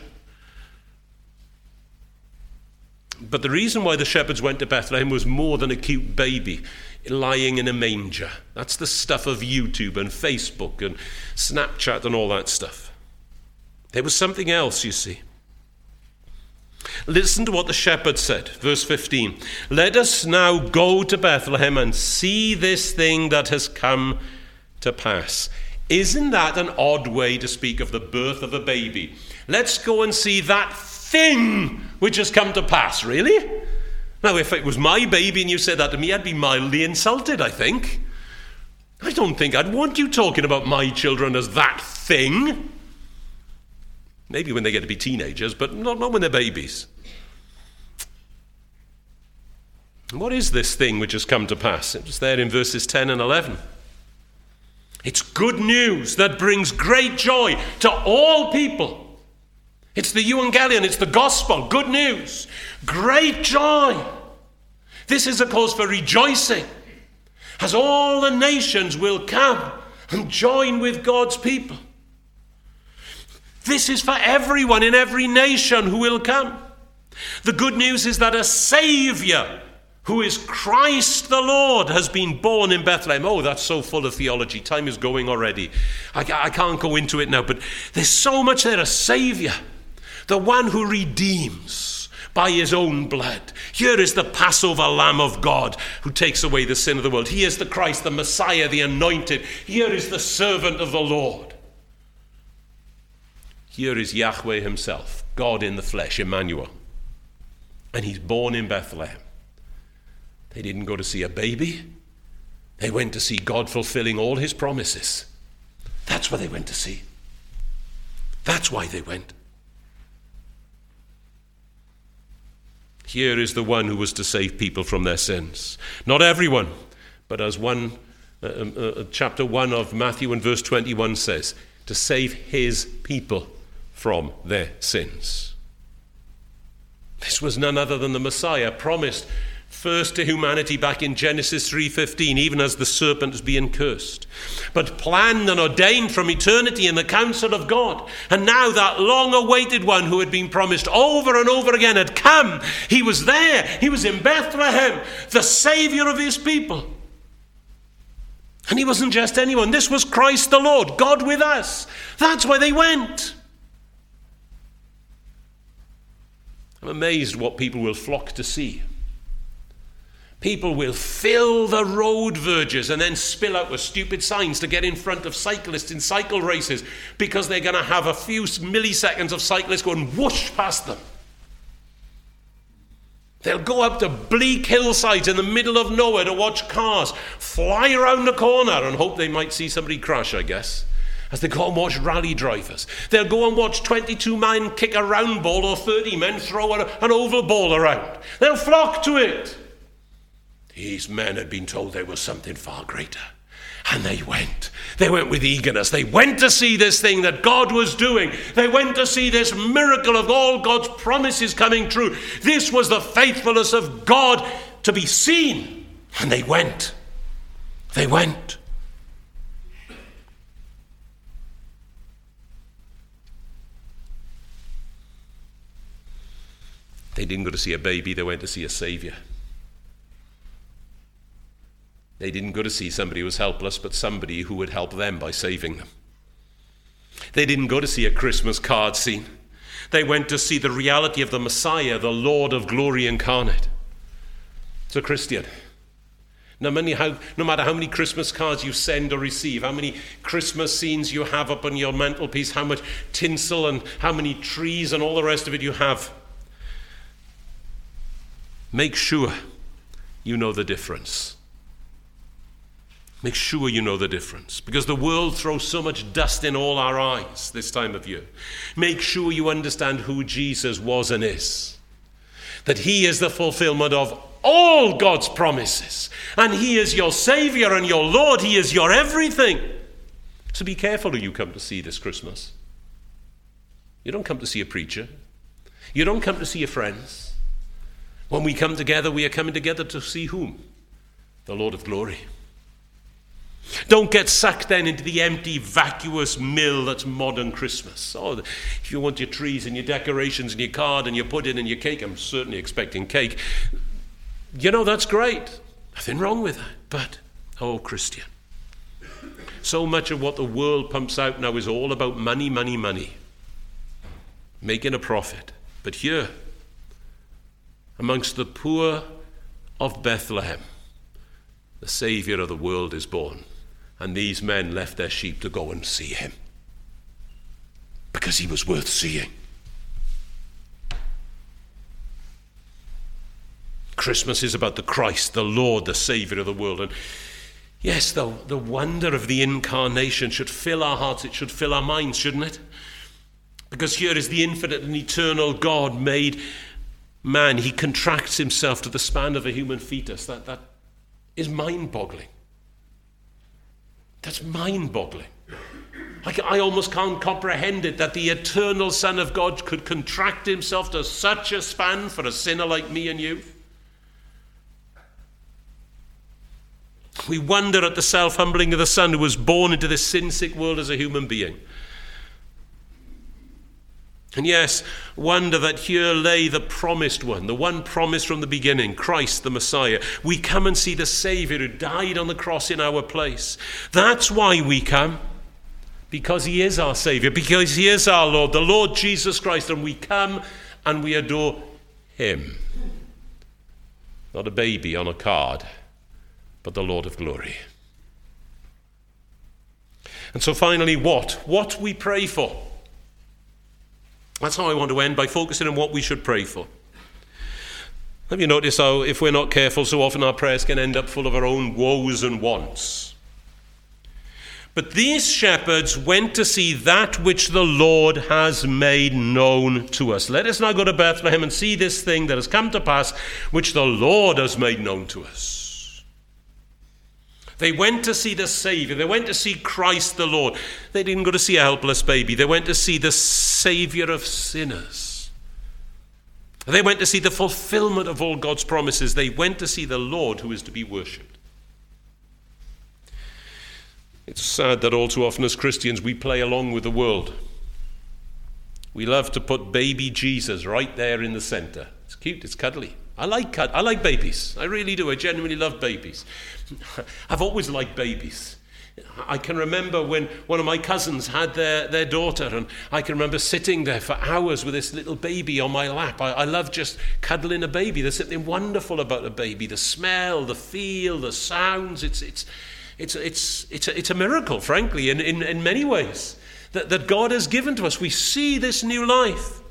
But the reason why the shepherds went to Bethlehem was more than a cute baby lying in a manger. That's the stuff of YouTube and Facebook and Snapchat and all that stuff. There was something else, you see. Listen to what the shepherd said, verse fifteen. Let us now go to Bethlehem and see this thing that has come to pass. Isn't that an odd way to speak of the birth of a baby? Let's go and see that thing which has come to pass, really? Now, if it was my baby and you said that to me, I'd be mildly insulted, I think. I don't think I'd want you talking about my children as that thing. Maybe when they get to be teenagers, but not, not when they're babies. What is this thing which has come to pass? It was there in verses ten and eleven. It's good news that brings great joy to all people. It's the evangelion, it's the gospel, good news, great joy. This is a cause for rejoicing, as all the nations will come and join with God's people. This is for everyone in every nation who will come. The good news is that a Savior, who is Christ the Lord, has been born in Bethlehem. Oh, that's so full of theology. Time is going already. I, I can't go into it now, but there's so much there. A Savior, the one who redeems by his own blood. Here is the Passover Lamb of God who takes away the sin of the world. He is the Christ, the Messiah, the anointed. Here is the servant of the Lord. Here is Yahweh himself, God in the flesh, Emmanuel. And he's born in Bethlehem. They didn't go to see a baby. They went to see God fulfilling all his promises. That's what they went to see. That's why they went. Here is the one who was to save people from their sins. Not everyone, but as one uh, uh, chapter one of Matthew and verse twenty-one says, to save his people from their sins. This was none other than the Messiah promised first to humanity back in Genesis three fifteen, even as the serpent is being cursed, but planned and ordained from eternity in the counsel of God. And now that long-awaited one who had been promised over and over again had come. He was there. He was in Bethlehem, the Savior of his people. And he wasn't just anyone. This was Christ the Lord, God with us. That's why they went. I'm amazed what people will flock to see. People will fill the road verges and then spill out with stupid signs to get in front of cyclists in cycle races because they're going to have a few milliseconds of cyclists going whoosh past them. They'll go up to bleak hillsides in the middle of nowhere to watch cars fly around the corner and hope they might see somebody crash, I guess, as they go and watch rally drivers. They'll go and watch twenty-two men kick a round ball or thirty men throw an oval ball around. They'll flock to it. These men had been told there was something far greater. And they went. They went with eagerness. They went to see this thing that God was doing. They went to see this miracle of all God's promises coming true. This was the faithfulness of God to be seen. And they went. They went. They didn't go to see a baby. They went to see a Savior. They didn't go to see somebody who was helpless, but somebody who would help them by saving them. They didn't go to see a Christmas card scene. They went to see the reality of the Messiah, the Lord of glory incarnate. So, Christian, no matter how, no matter how many Christmas cards you send or receive, how many Christmas scenes you have up on your mantelpiece, how much tinsel and how many trees and all the rest of it you have, make sure you know the difference. Make sure you know the difference, because the world throws so much dust in all our eyes this time of year. Make sure you understand who Jesus was and is, that he is the fulfillment of all God's promises, and he is your Savior and your Lord. He is your everything. So be careful who you come to see this Christmas. You don't come to see a preacher. You don't come to see your friends. When we come together, we are coming together to see whom? The Lord of glory. Don't get sucked then into the empty, vacuous mill that's modern Christmas. Oh, if you want your trees and your decorations and your card and your pudding and your cake, I'm certainly expecting cake. You know, that's great. Nothing wrong with that. But, oh, Christian, so much of what the world pumps out now is all about money, money, money. Making a profit. But here, amongst the poor of Bethlehem, the Savior of the world is born. And these men left their sheep to go and see him, because he was worth seeing. Christmas is about the Christ, the Lord, the Savior of the world. And yes, the, the wonder of the incarnation should fill our hearts. It should fill our minds, shouldn't it? Because here is the infinite and eternal God made man. He contracts himself to the span of a human fetus. That, that is mind-boggling. That's mind-boggling. I, I almost can't comprehend it, that the eternal Son of God could contract himself to such a span for a sinner like me and you. We wonder at the self-humbling of the Son who was born into this sin-sick world as a human being. And yes, wonder that here lay the promised one, the one promised from the beginning, Christ the Messiah. We come and see the Savior who died on the cross in our place. That's why we come, because he is our Savior, because he is our Lord, the Lord Jesus Christ, and we come and we adore him. Not a baby on a card, but the Lord of glory. And so finally, what? What we pray for. That's how I want to end, by focusing on what we should pray for. Have you noticed how, if we're not careful, so often our prayers can end up full of our own woes and wants? But these shepherds went to see that which the Lord has made known to us. Let us now go to Bethlehem and see this thing that has come to pass, which the Lord has made known to us. They went to see the Savior. They went to see Christ the Lord. They didn't go to see a helpless baby. They went to see the Savior of sinners. They went to see the fulfillment of all God's promises. They went to see the Lord who is to be worshipped. It's sad that all too often as Christians we play along with the world. We love to put baby Jesus right there in the center. It's cute, it's cuddly. I like I like babies. I really do. I genuinely love babies. I've always liked babies. I can remember when one of my cousins had their, their daughter, and I can remember sitting there for hours with this little baby on my lap. I, I love just cuddling a baby. There's something wonderful about a baby. The smell, the feel, the sounds. It's it's it's it's it's a, it's a miracle, frankly, in, in, in many ways, that, that God has given to us. We see this new life.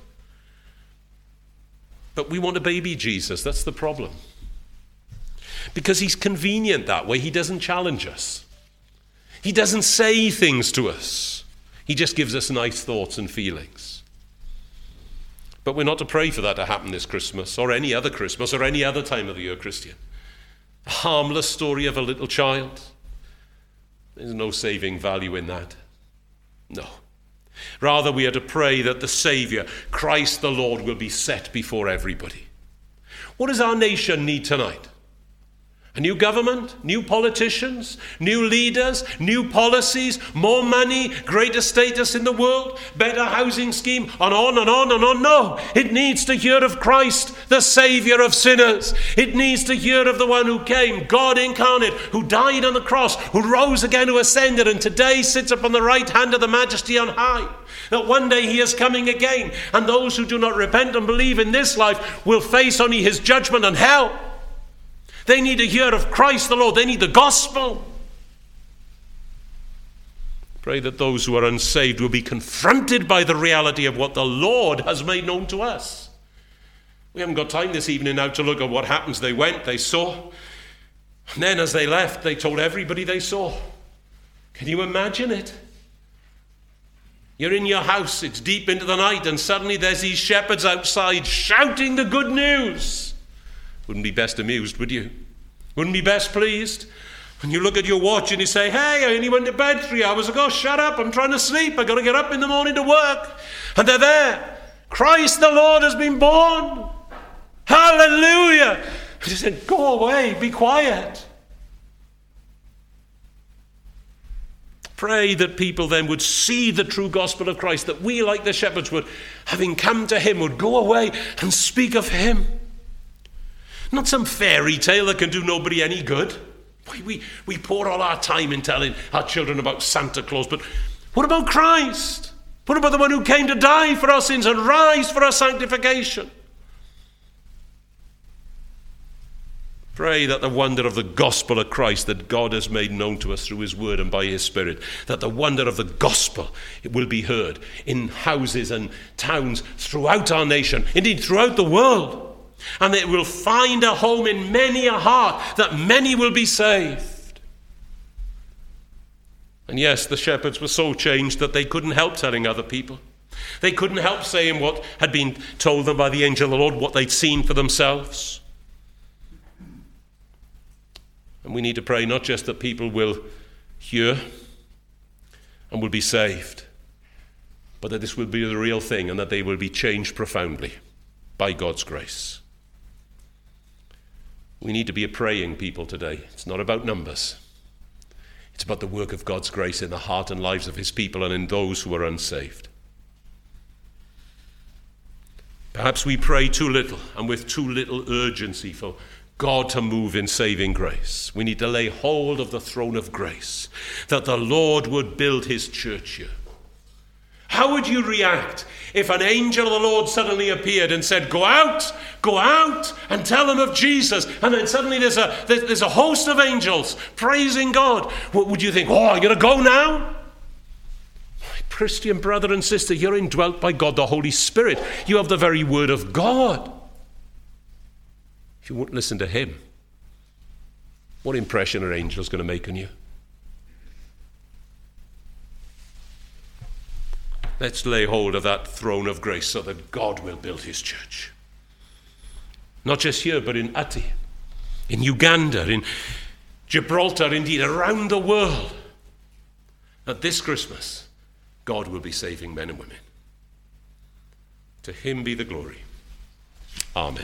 But we want a baby Jesus. That's the problem. Because he's convenient that way. He doesn't challenge us. He doesn't say things to us. He just gives us nice thoughts and feelings. But we're not to pray for that to happen this Christmas, or any other Christmas, or any other time of the year, Christian. A harmless story of a little child. There's no saving value in that. No. Rather, we are to pray that the Saviour, Christ the Lord, will be set before everybody. What does our nation need tonight? A new government, new politicians, new leaders, new policies, more money, greater status in the world, better housing scheme, and on and on and on. No, it needs to hear of Christ, the Saviour of sinners. It needs to hear of the one who came, God incarnate, who died on the cross, who rose again, who ascended, and today sits upon the right hand of the Majesty on high. That one day he is coming again, and those who do not repent and believe in this life will face only his judgment and hell. They need to hear of Christ the Lord. They need the gospel. Pray that those who are unsaved will be confronted by the reality of what the Lord has made known to us. We haven't got time this evening now to look at what happens. They went, they saw. And then as they left, they told everybody they saw. Can you imagine it? You're in your house, it's deep into the night, and suddenly there's these shepherds outside shouting the good news. Wouldn't be best amused, would you? Wouldn't be best pleased? And you look at your watch and you say, hey, I only went to bed three hours ago. Shut up, I'm trying to sleep. I've got to get up in the morning to work. And they're there. Christ the Lord has been born. Hallelujah. He said, go away, be quiet. Pray that people then would see the true gospel of Christ, that we, like the shepherds, would, having come to him, would go away and speak of him. Not some fairy tale that can do nobody any good. We, we, we pour all our time in telling our children about Santa Claus, but what about Christ? What about the one who came to die for our sins and rise for our sanctification? Pray that the wonder of the gospel of Christ that God has made known to us through his word and by his Spirit, that the wonder of the gospel it will be heard in houses and towns throughout our nation, indeed throughout the world. And it will find a home in many a heart, that many will be saved. And yes, the shepherds were so changed that they couldn't help telling other people. They couldn't help saying what had been told them by the angel of the Lord, what they'd seen for themselves. And we need to pray not just that people will hear and will be saved, but that this will be the real thing and that they will be changed profoundly by God's grace. We need to be a praying people today. It's not about numbers. It's about the work of God's grace in the heart and lives of his people and in those who are unsaved. Perhaps we pray too little and with too little urgency for God to move in saving grace. We need to lay hold of the throne of grace, that the Lord would build his church here. How would you react if an angel of the Lord suddenly appeared and said, go out, go out and tell them of Jesus, and then suddenly there's a there's a host of angels praising God? What would you think? Oh, I'm going to go now? My Christian brother and sister, you're indwelt by God the Holy Spirit. You have the very word of God. If you won't listen to him, what impression are angels going to make on you? Let's lay hold of that throne of grace so that God will build his church. Not just here, but in Uti, in Uganda, in Gibraltar, indeed, around the world. That this Christmas, God will be saving men and women. To him be the glory. Amen.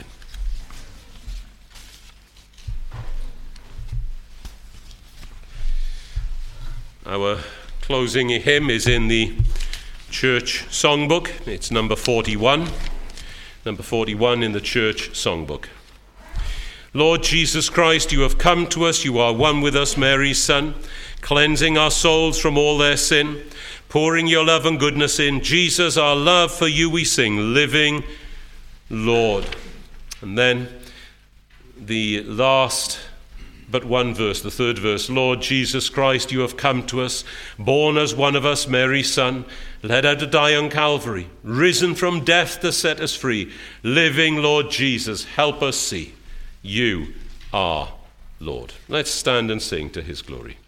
Our closing hymn is in the church songbook. It's number forty-one. Number forty-one in the church songbook. Lord Jesus Christ, you have come to us. You are one with us, Mary's Son, cleansing our souls from all their sin, pouring your love and goodness in. Jesus, our love for you we sing, living Lord. And then the last but one verse, the third verse. Lord Jesus Christ, you have come to us, born as one of us, Mary's Son, led out to die on Calvary, risen from death to set us free. Living Lord Jesus, help us see. You are Lord. Let's stand and sing to his glory.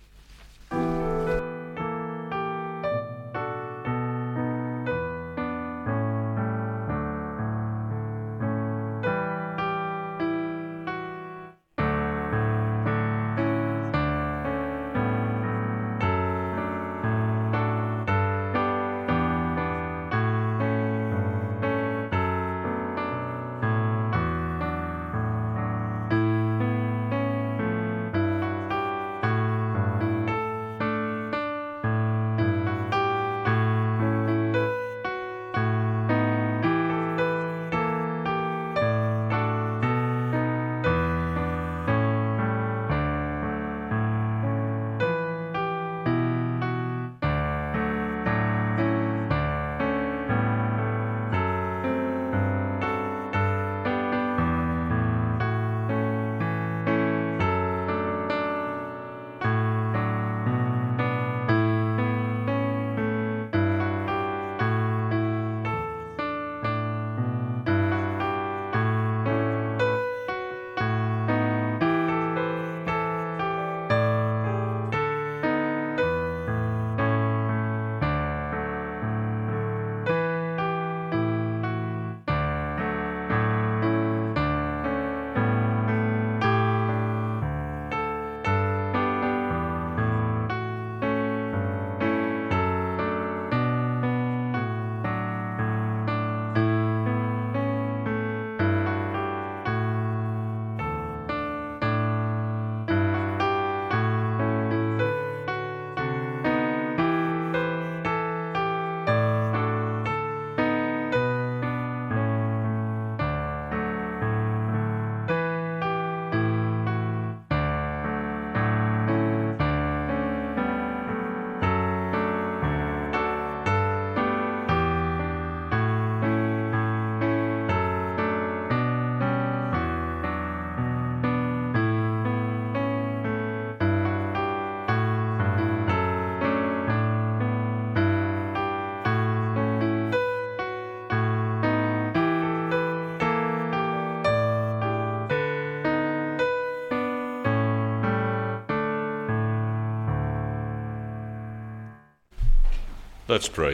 Let's pray.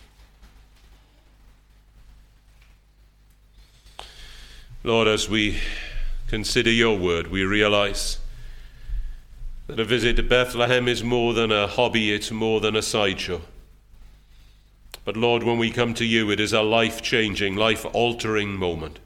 Lord, as we consider your word, we realize that a visit to Bethlehem is more than a hobby, it's more than a sideshow. But Lord, when we come to you, it is a life-changing, life-altering moment.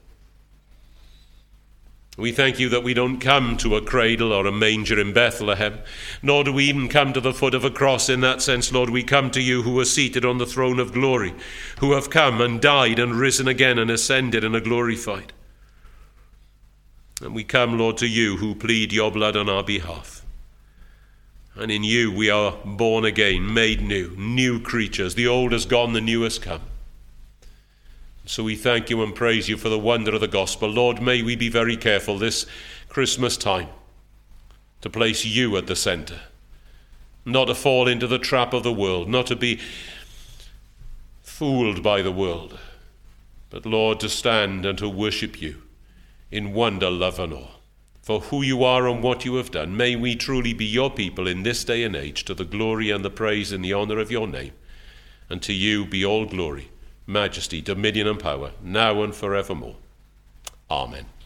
We thank you that we don't come to a cradle or a manger in Bethlehem, nor do we even come to the foot of a cross. In that sense, Lord, we come to you who are seated on the throne of glory, who have come and died and risen again and ascended and are glorified. And we come, Lord, to you who plead your blood on our behalf. And in you we are born again, made new, new creatures. The old has gone, the new has come. So we thank you and praise you for the wonder of the gospel. Lord, may we be very careful this Christmas time to place you at the center, not to fall into the trap of the world, not to be fooled by the world, but Lord, to stand and to worship you in wonder, love and awe. For who you are and what you have done, may we truly be your people in this day and age, to the glory and the praise and the honor of your name. And to you be all glory, majesty, dominion and power, now and forevermore. Amen.